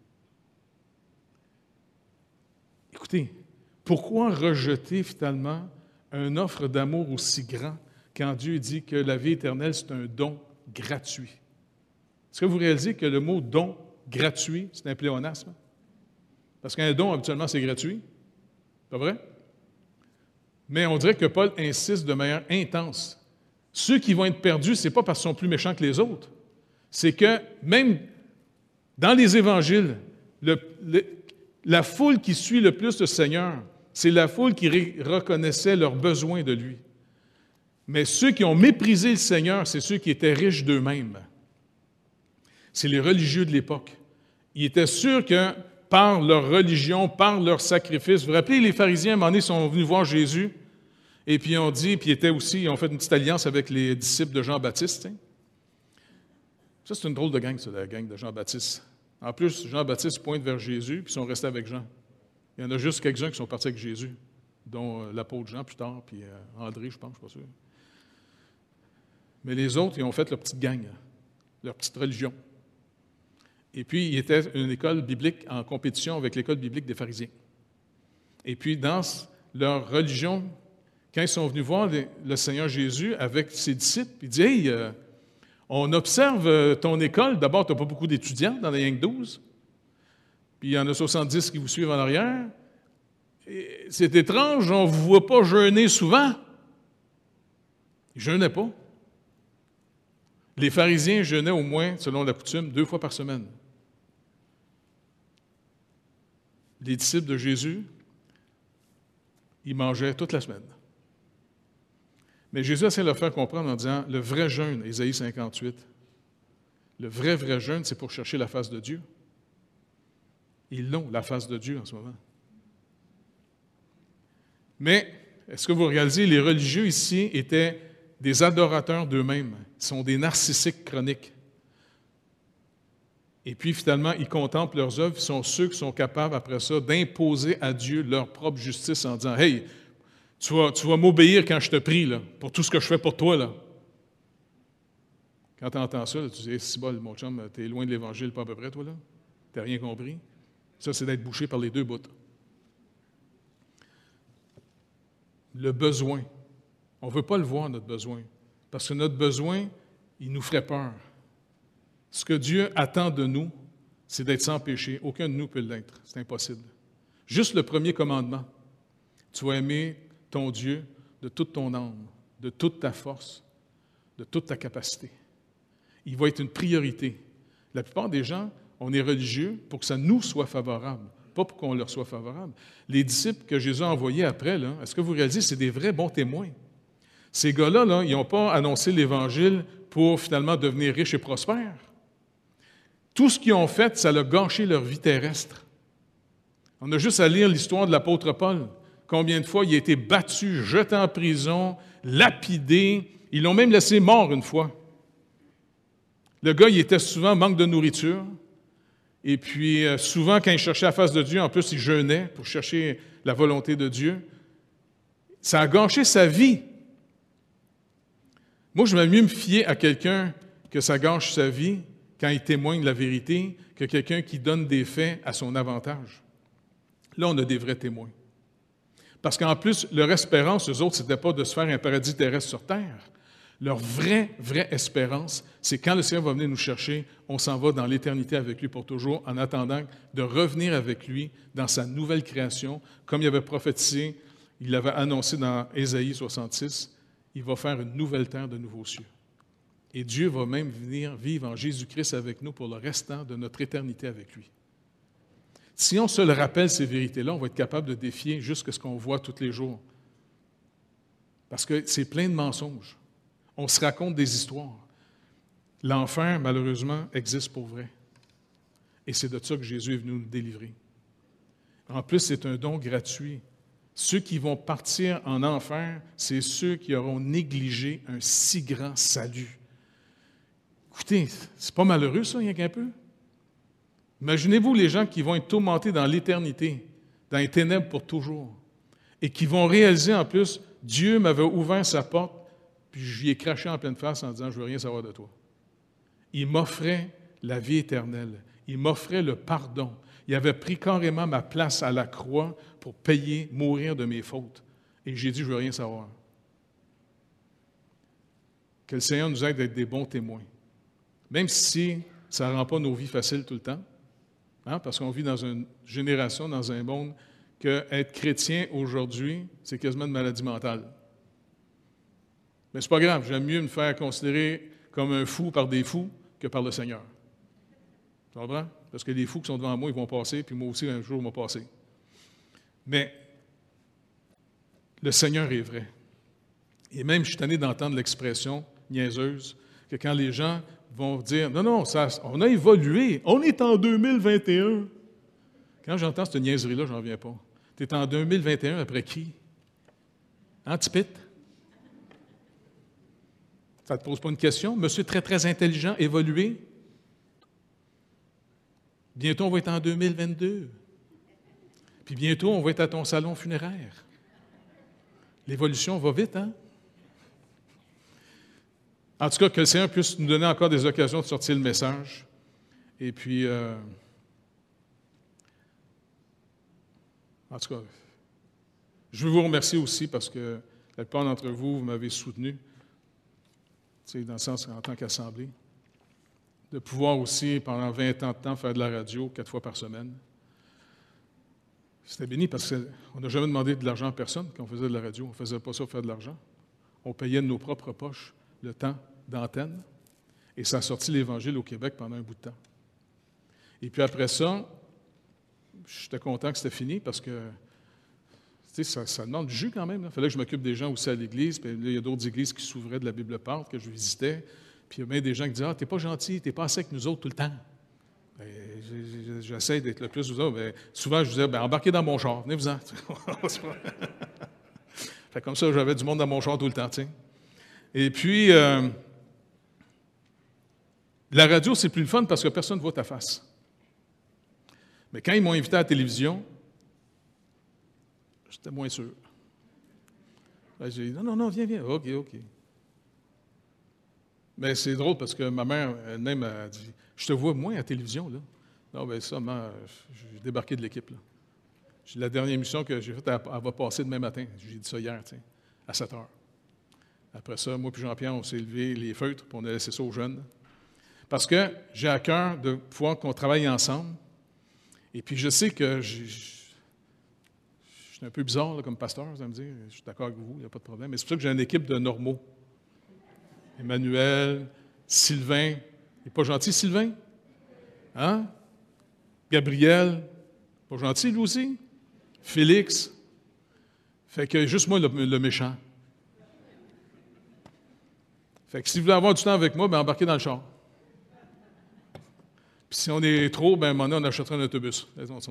Écoutez, pourquoi rejeter finalement une offre d'amour aussi grand quand Dieu dit que la vie éternelle, c'est un don gratuit? Est-ce que vous réalisez que le mot « don » gratuit, c'est un pléonasme? Parce qu'un don, habituellement, c'est gratuit. Pas vrai? Mais on dirait que Paul insiste de manière intense. Ceux qui vont être perdus, ce n'est pas parce qu'ils sont plus méchants que les autres. C'est que même dans les évangiles, le, le, la foule qui suit le plus le Seigneur, c'est la foule qui ré- reconnaissait leurs besoins de lui. Mais ceux qui ont méprisé le Seigneur, c'est ceux qui étaient riches d'eux-mêmes. C'est les religieux de l'époque. Ils étaient sûrs que par leur religion, par leur sacrifice, vous vous rappelez, les pharisiens, à un moment donné, sont venus voir Jésus, et puis ils ont dit, puis ils étaient aussi, ils ont fait une petite alliance avec les disciples de Jean-Baptiste. Hein. Ça, c'est une drôle de gang, ça, la gang de Jean-Baptiste. En plus, Jean-Baptiste pointe vers Jésus, puis ils sont restés avec Jean. Il y en a juste quelques-uns qui sont partis avec Jésus, dont euh, l'apôtre Jean plus tard, puis euh, André, je pense, je ne suis pas sûr. Mais les autres, ils ont fait leur petite gang, leur petite religion. Et puis, il était une école biblique en compétition avec l'école biblique des pharisiens. Et puis, dans leur religion, quand ils sont venus voir les, le Seigneur Jésus avec ses disciples, il dit « Hey, euh, on observe ton école. D'abord, tu n'as pas beaucoup d'étudiants, dans les Yang douze. Puis, il y en a soixante-dix qui vous suivent en arrière. Et c'est étrange, on ne vous voit pas jeûner souvent. » Ils ne jeûnaient pas. Les pharisiens jeûnaient au moins, selon la coutume, deux fois par semaine. Les disciples de Jésus, ils mangeaient toute la semaine. Mais Jésus essaie de leur faire comprendre en disant, le vrai jeûne, Ésaïe cinquante-huit, le vrai, vrai jeûne, c'est pour chercher la face de Dieu. Ils l'ont, la face de Dieu, en ce moment. Mais, est-ce que vous réalisez, les religieux ici étaient des adorateurs d'eux-mêmes. Ils sont des narcissiques chroniques. Et puis, finalement, ils contemplent leurs œuvres. Ils sont ceux qui sont capables, après ça, d'imposer à Dieu leur propre justice en disant « Hey, tu vas, tu vas m'obéir quand je te prie, là, pour tout ce que je fais pour toi. » là. Quand tu entends ça, là, tu dis hey, « C'est bon, mon chum, t'es loin de l'Évangile, pas à peu près, toi, là. T'as rien compris. » Ça, c'est d'être bouché par les deux bouts. Le besoin. On ne veut pas le voir, notre besoin, parce que notre besoin, il nous ferait peur. Ce que Dieu attend de nous, c'est d'être sans péché. Aucun de nous peut l'être. C'est impossible. Juste le premier commandement. Tu vas aimer ton Dieu de toute ton âme, de toute ta force, de toute ta capacité. Il va être une priorité. La plupart des gens, on est religieux pour que ça nous soit favorable, pas pour qu'on leur soit favorable. Les disciples que Jésus a envoyés après, là, est-ce que vous réalisez, c'est des vrais bons témoins. Ces gars-là, là, ils n'ont pas annoncé l'Évangile pour finalement devenir riches et prospères. Tout ce qu'ils ont fait, ça a gâché leur vie terrestre. On a juste à lire l'histoire de l'apôtre Paul. Combien de fois il a été battu, jeté en prison, lapidé. Ils l'ont même laissé mort une fois. Le gars, il était souvent en manque de nourriture. Et puis, souvent, quand il cherchait la face de Dieu, en plus, il jeûnait pour chercher la volonté de Dieu. Ça a gâché sa vie. Moi, je vais mieux me fier à quelqu'un que ça gâche sa vie quand il témoigne la vérité que quelqu'un qui donne des faits à son avantage. Là, on a des vrais témoins. Parce qu'en plus, leur espérance, eux autres, ce n'était pas de se faire un paradis terrestre sur terre. Leur vraie, vraie espérance, c'est quand le Seigneur va venir nous chercher, on s'en va dans l'éternité avec lui pour toujours, en attendant de revenir avec lui dans sa nouvelle création, comme il avait prophétisé, il l'avait annoncé dans Ésaïe soixante-six, il va faire une nouvelle terre de nouveaux cieux. Et Dieu va même venir vivre en Jésus-Christ avec nous pour le restant de notre éternité avec lui. Si on se le rappelle, ces vérités-là, on va être capable de défier jusqu'à ce qu'on voit tous les jours. Parce que c'est plein de mensonges. On se raconte des histoires. L'enfer, malheureusement, existe pour vrai. Et c'est de ça que Jésus est venu nous délivrer. En plus, c'est un don gratuit. Ceux qui vont partir en enfer, c'est ceux qui auront négligé un si grand salut. Écoutez, c'est pas malheureux ça, rien qu'un peu? Imaginez-vous les gens qui vont être tourmentés dans l'éternité, dans les ténèbres pour toujours. et qui vont réaliser en plus, Dieu m'avait ouvert sa porte, puis je lui ai craché en pleine face en disant, je ne veux rien savoir de toi. Il m'offrait la vie éternelle. Il m'offrait le pardon. Il avait pris carrément ma place à la croix pour payer, mourir de mes fautes. Et j'ai dit, je ne veux rien savoir. Que le Seigneur nous aide d'être des bons témoins. Même si ça ne rend pas nos vies faciles tout le temps, hein, parce qu'on vit dans une génération, dans un monde, que être chrétien aujourd'hui, c'est quasiment une maladie mentale. Mais c'est pas grave, j'aime mieux me faire considérer comme un fou par des fous que par le Seigneur. Tu comprends? Parce que les fous qui sont devant moi, ils vont passer, puis moi aussi, un jour, ils vont passer. Mais le Seigneur est vrai. Et même, je suis tanné d'entendre l'expression niaiseuse, que quand les gens vont dire « Non, non, ça, on a évolué, on est en deux mille vingt et un. » Quand j'entends cette niaiserie-là, je n'en reviens pas. Tu es en deux mille vingt et un après qui? Hein, Tipit? Ça ne te pose pas une question? Monsieur très, très intelligent, évolué? Bientôt, on va être en deux mille vingt-deux. Puis bientôt, on va être à ton salon funéraire. L'évolution va vite, hein? En tout cas, que le Seigneur puisse nous donner encore des occasions de sortir le message. Et puis, euh, en tout cas, je veux vous remercier aussi parce que la plupart d'entre vous, vous m'avez soutenu, dans le sens en tant qu'assemblée, de pouvoir aussi, pendant vingt ans de temps, faire de la radio quatre fois par semaine. C'était béni parce qu'on n'a jamais demandé de l'argent à personne quand on faisait de la radio. On ne faisait pas ça pour faire de l'argent. On payait de nos propres poches le temps d'antenne, et ça a sorti l'Évangile au Québec pendant un bout de temps. Et puis après ça, j'étais content que c'était fini parce que ça, ça demande du jus quand même. Il fallait que je m'occupe des gens aussi à l'Église, puis là, il y a d'autres églises qui s'ouvraient de la Bible Parle que je visitais, puis il y a bien des gens qui disaient « Ah, t'es pas gentil, t'es pas assez avec nous autres tout le temps. » J'essaie d'être le plus vous autres. Bien, souvent, je disais ben, « Embarquez dans mon char, venez-vous-en. » Fait comme ça, j'avais du monde dans mon char tout le temps. T'sais. Et puis, euh, la radio, c'est plus le fun parce que personne ne voit ta face. Mais quand ils m'ont invité à la télévision, j'étais moins sûr. Ben, j'ai dit, non, non, non, viens, viens. OK, OK. Mais c'est drôle parce que ma mère elle-même a dit, je te vois moins à la télévision, là. Non, bien ça, moi, j'ai débarqué de l'équipe, là. La dernière émission que j'ai faite, elle, elle va passer demain matin. J'ai dit ça hier, tiens, à sept heures. Après ça, moi et Jean-Pierre, on s'est levé les feutres, puis on a laissé ça aux jeunes. Parce que j'ai à cœur de pouvoir qu'on travaille ensemble. Et puis, je sais que je suis un peu bizarre là, comme pasteur, vous allez me dire. Je suis d'accord avec vous, il n'y a pas de problème. Mais c'est pour ça que j'ai une équipe de normaux. Emmanuel, Sylvain. Il n'est pas gentil, Sylvain? Hein? Gabriel. Pas gentil, lui aussi? Félix. Fait que juste moi, le, le méchant. Fait que si vous voulez avoir du temps avec moi, bien, embarquez dans le char. Puis si on est trop, bien, à un moment donné, on achètera un autobus.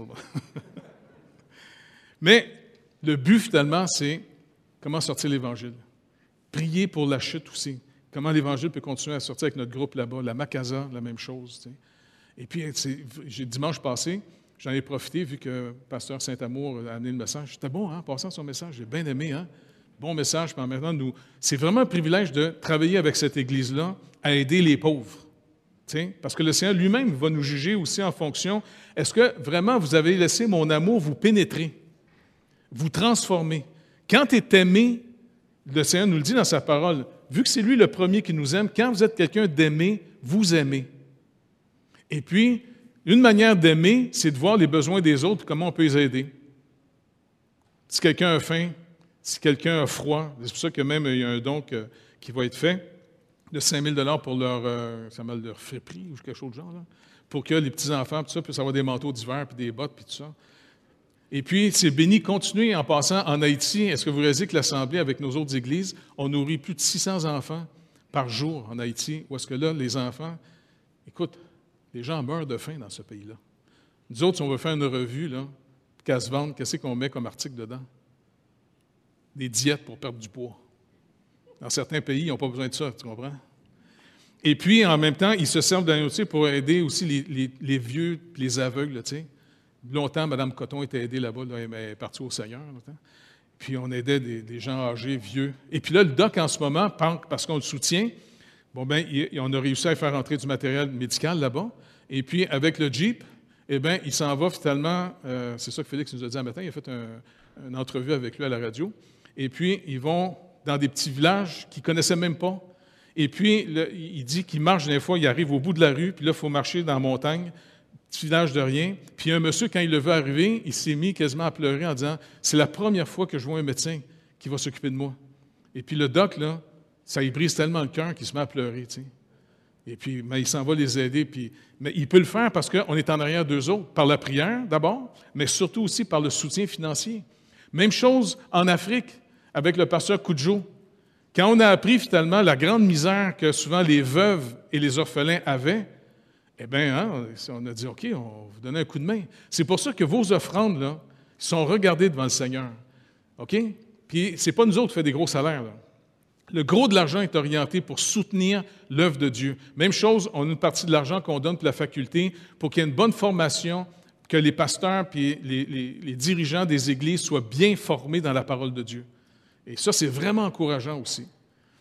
Mais le but, finalement, c'est comment sortir l'Évangile. Prier pour la chute aussi. Comment l'Évangile peut continuer à sortir avec notre groupe là-bas. La Macasa, la même chose. Tu sais. Et puis, j'ai, dimanche passé, j'en ai profité, vu que Pasteur Saint-Amour a amené le message. C'était bon, hein, passant son message. J'ai bien aimé, hein. Bon message, puis en même temps, nous, c'est vraiment un privilège de travailler avec cette Église-là à aider les pauvres. T'sais? Parce que le Seigneur lui-même va nous juger aussi en fonction. Est-ce que vraiment vous avez laissé mon amour vous pénétrer, vous transformer? Quand tu es aimé, le Seigneur nous le dit dans sa parole, vu que c'est lui le premier qui nous aime, quand vous êtes quelqu'un d'aimer, vous aimez. Et puis, une manière d'aimer, c'est de voir les besoins des autres, comment on peut les aider. Si quelqu'un a faim, si quelqu'un a froid, c'est pour ça que même il y a un don que, qui va être fait de cinq mille dollars pour leur, euh, ça s'appelle leur friperie ou quelque chose de genre, là, pour que les petits-enfants, tout ça, puissent avoir des manteaux d'hiver, puis des bottes, puis tout ça. Et puis, c'est béni, continuer en passant en Haïti. Est-ce que vous réalisez que l'Assemblée, avec nos autres églises, on nourrit plus de six cents enfants par jour en Haïti, où est-ce que là, les enfants, écoute, les gens meurent de faim dans ce pays-là. Nous autres, si on veut faire une revue, là, qu'à se vendre, qu'est-ce qu'on met comme article dedans? Des diètes pour perdre du poids. Dans certains pays, ils n'ont pas besoin de ça, tu comprends? Et puis, en même temps, ils se servent d'un outil pour aider aussi les, les, les vieux, les aveugles, tu sais. Longtemps, Mme Coton était aidée là-bas, là, elle est partie au Seigneur. Là, puis on aidait des, des gens âgés, vieux. Et puis là, le doc, en ce moment, parce qu'on le soutient, bon ben, il, on a réussi à faire entrer du matériel médical là-bas. Et puis, avec le Jeep, eh bien, il s'en va finalement, euh, c'est ça que Félix nous a dit un matin, il a fait un, une entrevue avec lui à la radio. Et puis, ils vont dans des petits villages qu'ils ne connaissaient même pas. Et puis, le, il dit qu'il marche des fois, il arrive au bout de la rue, puis là, il faut marcher dans la montagne, petit village de rien. Puis un monsieur, quand il le veut arriver, il s'est mis quasiment à pleurer en disant « C'est la première fois que je vois un médecin qui va s'occuper de moi. » Et puis le doc, là, ça lui brise tellement le cœur qu'il se met à pleurer, tu sais. Et puis, mais il s'en va les aider. Puis, mais il peut le faire parce qu'on est en arrière d'eux autres, par la prière d'abord, mais surtout aussi par le soutien financier. Même chose en Afrique avec le pasteur Kudjo. Quand on a appris finalement la grande misère que souvent les veuves et les orphelins avaient, eh bien, hein, on a dit, OK, on va vous donner un coup de main. C'est pour ça que vos offrandes, là, sont regardées devant le Seigneur. OK? Puis, ce n'est pas nous autres qui faisons des gros salaires, là. Le gros de l'argent est orienté pour soutenir l'œuvre de Dieu. Même chose, on a une partie de l'argent qu'on donne pour la faculté pour qu'il y ait une bonne formation, que les pasteurs et les, les, les dirigeants des églises soient bien formés dans la parole de Dieu. Et ça, c'est vraiment encourageant aussi.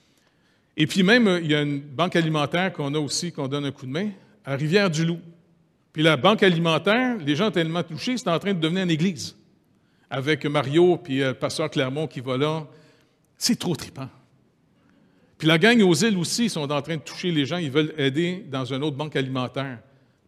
Et puis même, il y a une banque alimentaire qu'on a aussi, qu'on donne un coup de main, à Rivière-du-Loup. Puis la banque alimentaire, les gens ont tellement touchés, c'est en train de devenir une église. Avec Mario puis le pasteur Clermont qui va là. C'est trop trippant. Puis la gang aux îles aussi, ils sont en train de toucher les gens, ils veulent aider dans une autre banque alimentaire.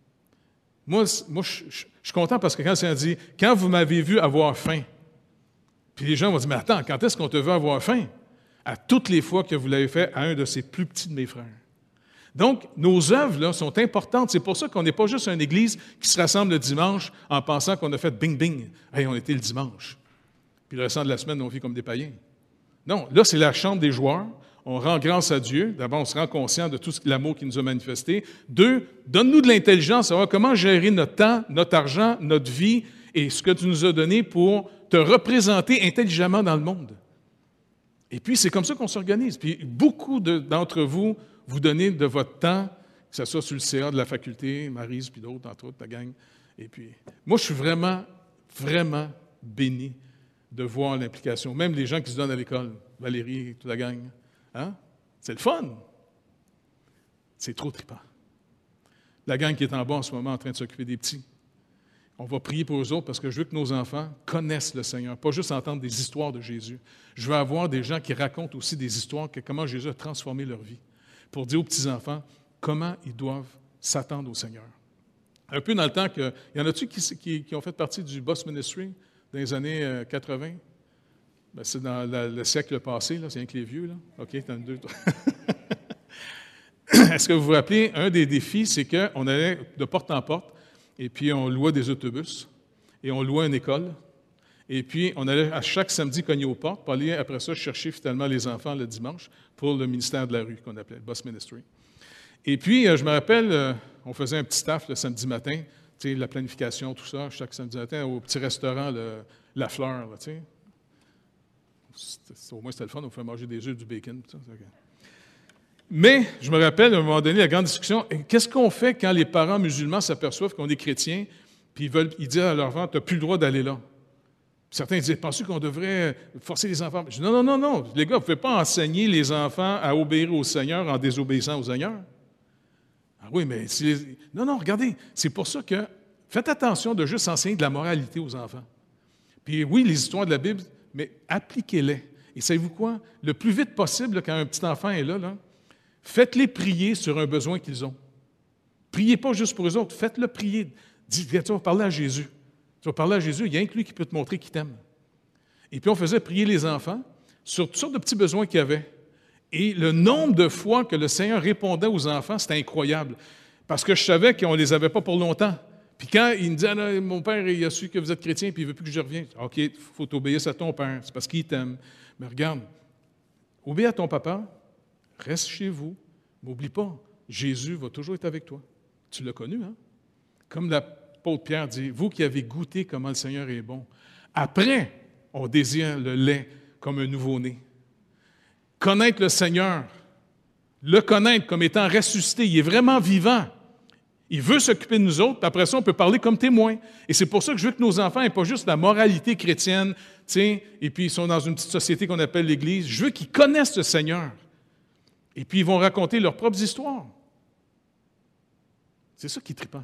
Moi, moi je, je, je suis content parce que quand c'est dit « Quand vous m'avez vu avoir faim », puis les gens vont dire « Mais attends, quand est-ce qu'on te veut avoir faim? » À toutes les fois que vous l'avez fait à un de ces plus petits de mes frères. Donc, nos œuvres là, sont importantes. C'est pour ça qu'on n'est pas juste une église qui se rassemble le dimanche en pensant qu'on a fait « bing-bing ». Hey, on était le dimanche. Puis le restant de la semaine, on vit comme des païens. Non, là, c'est la chambre des joueurs. On rend grâce à Dieu. D'abord, on se rend conscient de tout l'amour qu'il nous a manifesté. Deux, donne-nous de l'intelligence, savoir comment gérer notre temps, notre argent, notre vie et ce que tu nous as donné pour te représenter intelligemment dans le monde. Et puis, c'est comme ça qu'on s'organise. Puis, beaucoup de, d'entre vous, vous donnez de votre temps, que ce soit sur le C A de la faculté, Maryse, puis d'autres, entre autres, la gang. Et puis, moi, je suis vraiment, vraiment béni de voir l'implication. Même les gens qui se donnent à l'école, Valérie, toute la gang. Hein? C'est le fun. C'est trop trippant. La gang qui est en bas en ce moment en train de s'occuper des petits. On va prier pour eux autres parce que je veux que nos enfants connaissent le Seigneur, pas juste entendre des histoires de Jésus. Je veux avoir des gens qui racontent aussi des histoires de comment Jésus a transformé leur vie, pour dire aux petits-enfants comment ils doivent s'attendre au Seigneur. Un peu dans le temps que... Y en a-tu qui, qui, qui ont fait partie du Boss Ministry dans les années quatre-vingt? Ben, c'est dans la, le siècle passé, là, c'est rien que les vieux. Là. OK, t'en as deux. Est-ce que vous vous rappelez, un des défis, c'est qu'on allait de porte en porte, et puis on louait des autobus, et on louait une école, et puis on allait à chaque samedi cogner aux portes, pour aller après ça chercher finalement les enfants le dimanche pour le ministère de la rue, qu'on appelait le Boss Ministry. Et puis, je me rappelle, on faisait un petit staff le samedi matin, tu sais, la planification, tout ça, chaque samedi matin, au petit restaurant, le, La Fleur, là, tu sais. Au moins, c'était le fun, on pouvait manger des œufs, du bacon. Tout ça. Mais, je me rappelle, à un moment donné, la grande discussion, qu'est-ce qu'on fait quand les parents musulmans s'aperçoivent qu'on est chrétiens, puis ils, veulent, ils disent à leur enfant, tu n'as plus le droit d'aller là. Puis certains disaient, penses-tu qu'on devrait forcer les enfants? Je dis, non, non, non, non, les gars, vous ne pouvez pas enseigner les enfants à obéir au Seigneur en désobéissant au Seigneur. Ah oui, mais si les... Non, non, regardez, c'est pour ça que faites attention de juste enseigner de la moralité aux enfants. Puis oui, les histoires de la Bible, mais appliquez-les. Et savez-vous quoi? Le plus vite possible, quand un petit enfant est là, là faites-les prier sur un besoin qu'ils ont. Priez pas juste pour eux autres, faites-le prier. Dites, tu vas parler à Jésus. Tu vas parler à Jésus, il y a un que lui qui peut te montrer qu'il t'aime. Et puis on faisait prier les enfants sur toutes sortes de petits besoins qu'ils avaient. Et le nombre de fois que le Seigneur répondait aux enfants, c'était incroyable. Parce que je savais qu'on ne les avait pas pour longtemps. Puis quand il me disait, ah, mon père, il a su que vous êtes chrétien, puis il ne veut plus que je revienne. OK, il faut t'obéir à ton père, c'est parce qu'il t'aime. Mais regarde, obéis à ton papa, reste chez vous, n'oublie pas, Jésus va toujours être avec toi. Tu l'as connu, hein? Comme l'apôtre Pierre dit, vous qui avez goûté comment le Seigneur est bon. Après, on désire le lait comme un nouveau-né. Connaître le Seigneur, le connaître comme étant ressuscité, il est vraiment vivant. Il veut s'occuper de nous autres, puis après ça, on peut parler comme témoins. Et c'est pour ça que je veux que nos enfants n'aient pas juste la moralité chrétienne, tu sais, et puis ils sont dans une petite société qu'on appelle l'Église. Je veux qu'ils connaissent le Seigneur. Et puis ils vont raconter leurs propres histoires. C'est ça qui est trippant.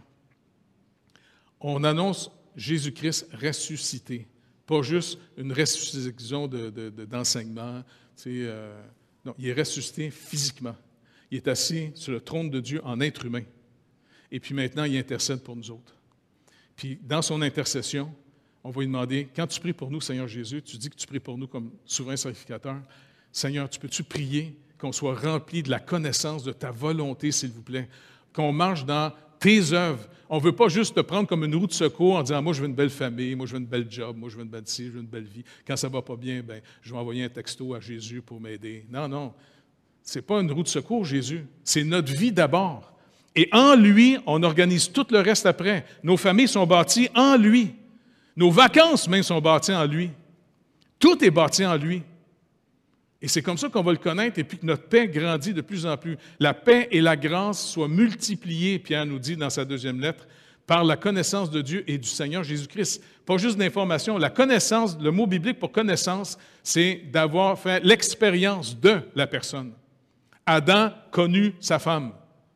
On annonce Jésus-Christ ressuscité, pas juste une ressuscitation de, de, de, d'enseignement. Tu sais, euh, non, il est ressuscité physiquement. Il est assis sur le trône de Dieu en être humain. Et puis maintenant, il intercède pour nous autres. Puis dans son intercession, on va lui demander, quand tu pries pour nous, Seigneur Jésus, tu dis que tu pries pour nous comme souverain sacrificateur. Seigneur, tu peux-tu prier qu'on soit rempli de la connaissance de ta volonté, s'il vous plaît, qu'on marche dans tes œuvres. On ne veut pas juste te prendre comme une roue de secours en disant, moi, je veux une belle famille, moi, je veux une belle job, moi, je veux une belle ci, je veux une belle vie. Quand ça ne va pas bien, bien, je vais envoyer un texto à Jésus pour m'aider. Non, non. Ce n'est pas une roue de secours, Jésus. C'est notre vie d'abord. Et en lui, on organise tout le reste après. Nos familles sont bâties en lui. Nos vacances même sont bâties en lui. Tout est bâti en lui. Et c'est comme ça qu'on va le connaître et puis que notre paix grandit de plus en plus. La paix et la grâce soient multipliées, Pierre nous dit dans sa deuxième lettre, par la connaissance de Dieu et du Seigneur Jésus-Christ. Pas juste d'information. La connaissance, le mot biblique pour connaissance, c'est d'avoir fait l'expérience de la personne. Adam connut sa femme.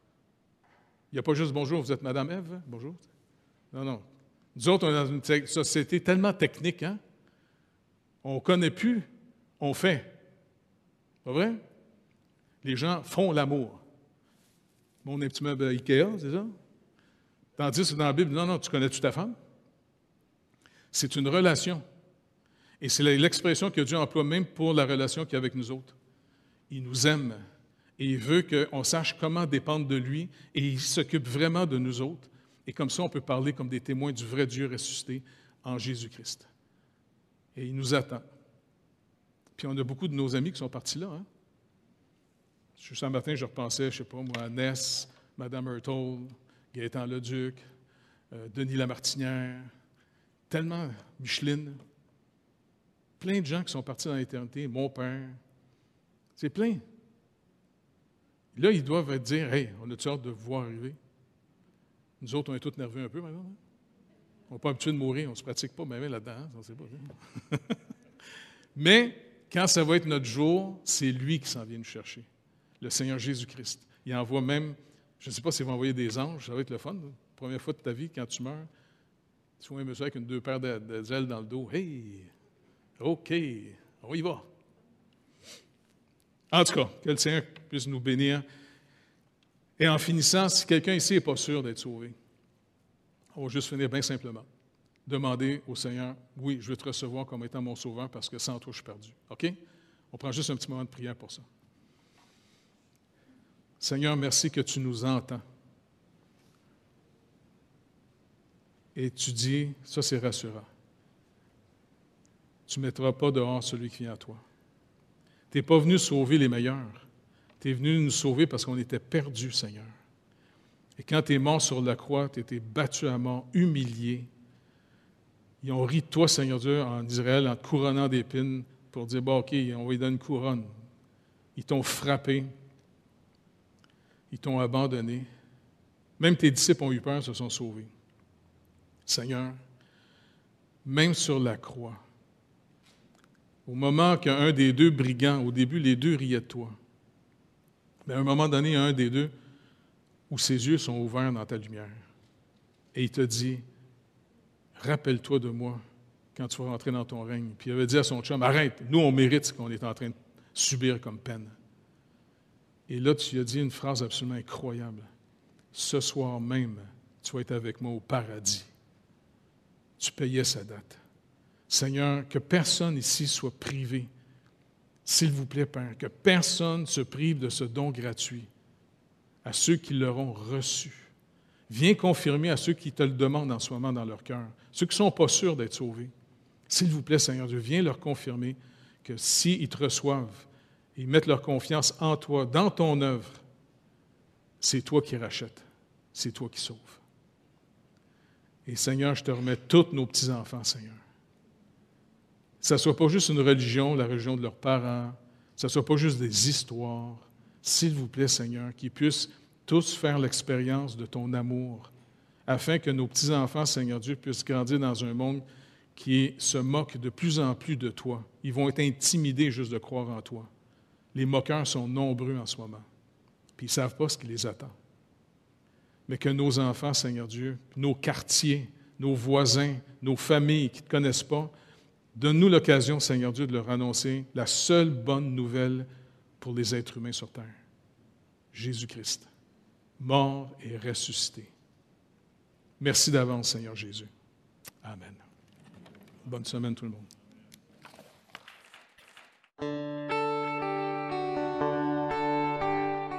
Il n'y a pas juste « Bonjour, vous êtes Madame Ève? » Bonjour. Non, non. Nous autres, on est dans une société tellement technique, hein? On ne connaît plus, on fait. Pas vrai? Les gens font l'amour. Mon petit meuble Ikea, c'est ça? Tandis que dans la Bible, non, non, tu connais-tu ta femme? C'est une relation. Et c'est l'expression que Dieu emploie même pour la relation qu'il y a avec nous autres. Il nous aime. Et il veut qu'on sache comment dépendre de lui, et il s'occupe vraiment de nous autres. Et comme ça, on peut parler comme des témoins du vrai Dieu ressuscité en Jésus-Christ. Et il nous attend. Puis on a beaucoup de nos amis qui sont partis là. Hein? Ce matin, je repensais, je ne sais pas moi, à Ness, Mme Hurtle, Gaëtan Leduc, euh, Denis Lamartinière, tellement, Micheline. Plein de gens qui sont partis dans l'éternité, mon père. C'est plein. Là, ils doivent dire, « Hey, on a-tu hâte de vous voir arriver? » Nous autres, on est tous nerveux un peu maintenant. Hein? On n'est pas habitués de mourir, on ne se pratique pas même là-dedans. Hein? On sait pas, hein? Mais quand ça va être notre jour, c'est lui qui s'en vient nous chercher, le Seigneur Jésus-Christ. Il envoie même, je ne sais pas s'il va envoyer des anges, ça va être le fun. La première fois de ta vie, quand tu meurs, tu vois un monsieur avec une deux paires d'ailes dans le dos. « Hey, OK, on y va. » En tout cas, que le Seigneur puisse nous bénir. Et en finissant, si quelqu'un ici n'est pas sûr d'être sauvé, on va juste finir bien simplement. Demander au Seigneur, oui, je veux te recevoir comme étant mon sauveur parce que sans toi, je suis perdu. OK? On prend juste un petit moment de prière pour ça. Seigneur, merci que tu nous entends. Et tu dis, ça c'est rassurant, tu ne mettras pas dehors celui qui vient à toi. Tu n'es pas venu sauver les meilleurs. Tu es venu nous sauver parce qu'on était perdus, Seigneur. Et quand tu es mort sur la croix, tu étais battu à mort, humilié. Ils ont ri de toi, Seigneur Dieu, en Israël, en te couronnant d'épines pour dire, bon, OK, on va lui donner une couronne. Ils t'ont frappé. Ils t'ont abandonné. Même tes disciples ont eu peur, se sont sauvés. Seigneur, même sur la croix, au moment qu'un des deux brigands, au début, les deux riaient de toi, mais à un moment donné, il y a un des deux où ses yeux sont ouverts dans ta lumière. Et il te dit, rappelle-toi de moi quand tu vas rentrer dans ton règne. Puis il avait dit à son chum, arrête, nous on mérite ce qu'on est en train de subir comme peine. Et là, tu lui as dit une phrase absolument incroyable. Ce soir même, tu vas être avec moi au paradis. Tu payais sa dette. Seigneur, que personne ici soit privé. S'il vous plaît, Père, que personne se prive de ce don gratuit à ceux qui l'auront reçu. Viens confirmer à ceux qui te le demandent en ce moment dans leur cœur, ceux qui ne sont pas sûrs d'être sauvés. S'il vous plaît, Seigneur Dieu, viens leur confirmer que s'ils te reçoivent, ils mettent leur confiance en toi, dans ton œuvre, c'est toi qui rachètes, c'est toi qui sauves. Et Seigneur, je te remets tous nos petits-enfants, Seigneur. Que ça ne soit pas juste une religion, la religion de leurs parents, que ça ne soit pas juste des histoires. S'il vous plaît, Seigneur, qu'ils puissent tous faire l'expérience de ton amour, afin que nos petits-enfants, Seigneur Dieu, puissent grandir dans un monde qui se moque de plus en plus de toi. Ils vont être intimidés juste de croire en toi. Les moqueurs sont nombreux en ce moment, puis ils ne savent pas ce qui les attend. Mais que nos enfants, Seigneur Dieu, nos quartiers, nos voisins, nos familles qui ne te connaissent pas, donne-nous l'occasion, Seigneur Dieu, de leur annoncer la seule bonne nouvelle pour les êtres humains sur terre. Jésus-Christ, mort et ressuscité. Merci d'avance, Seigneur Jésus. Amen. Bonne semaine tout le monde.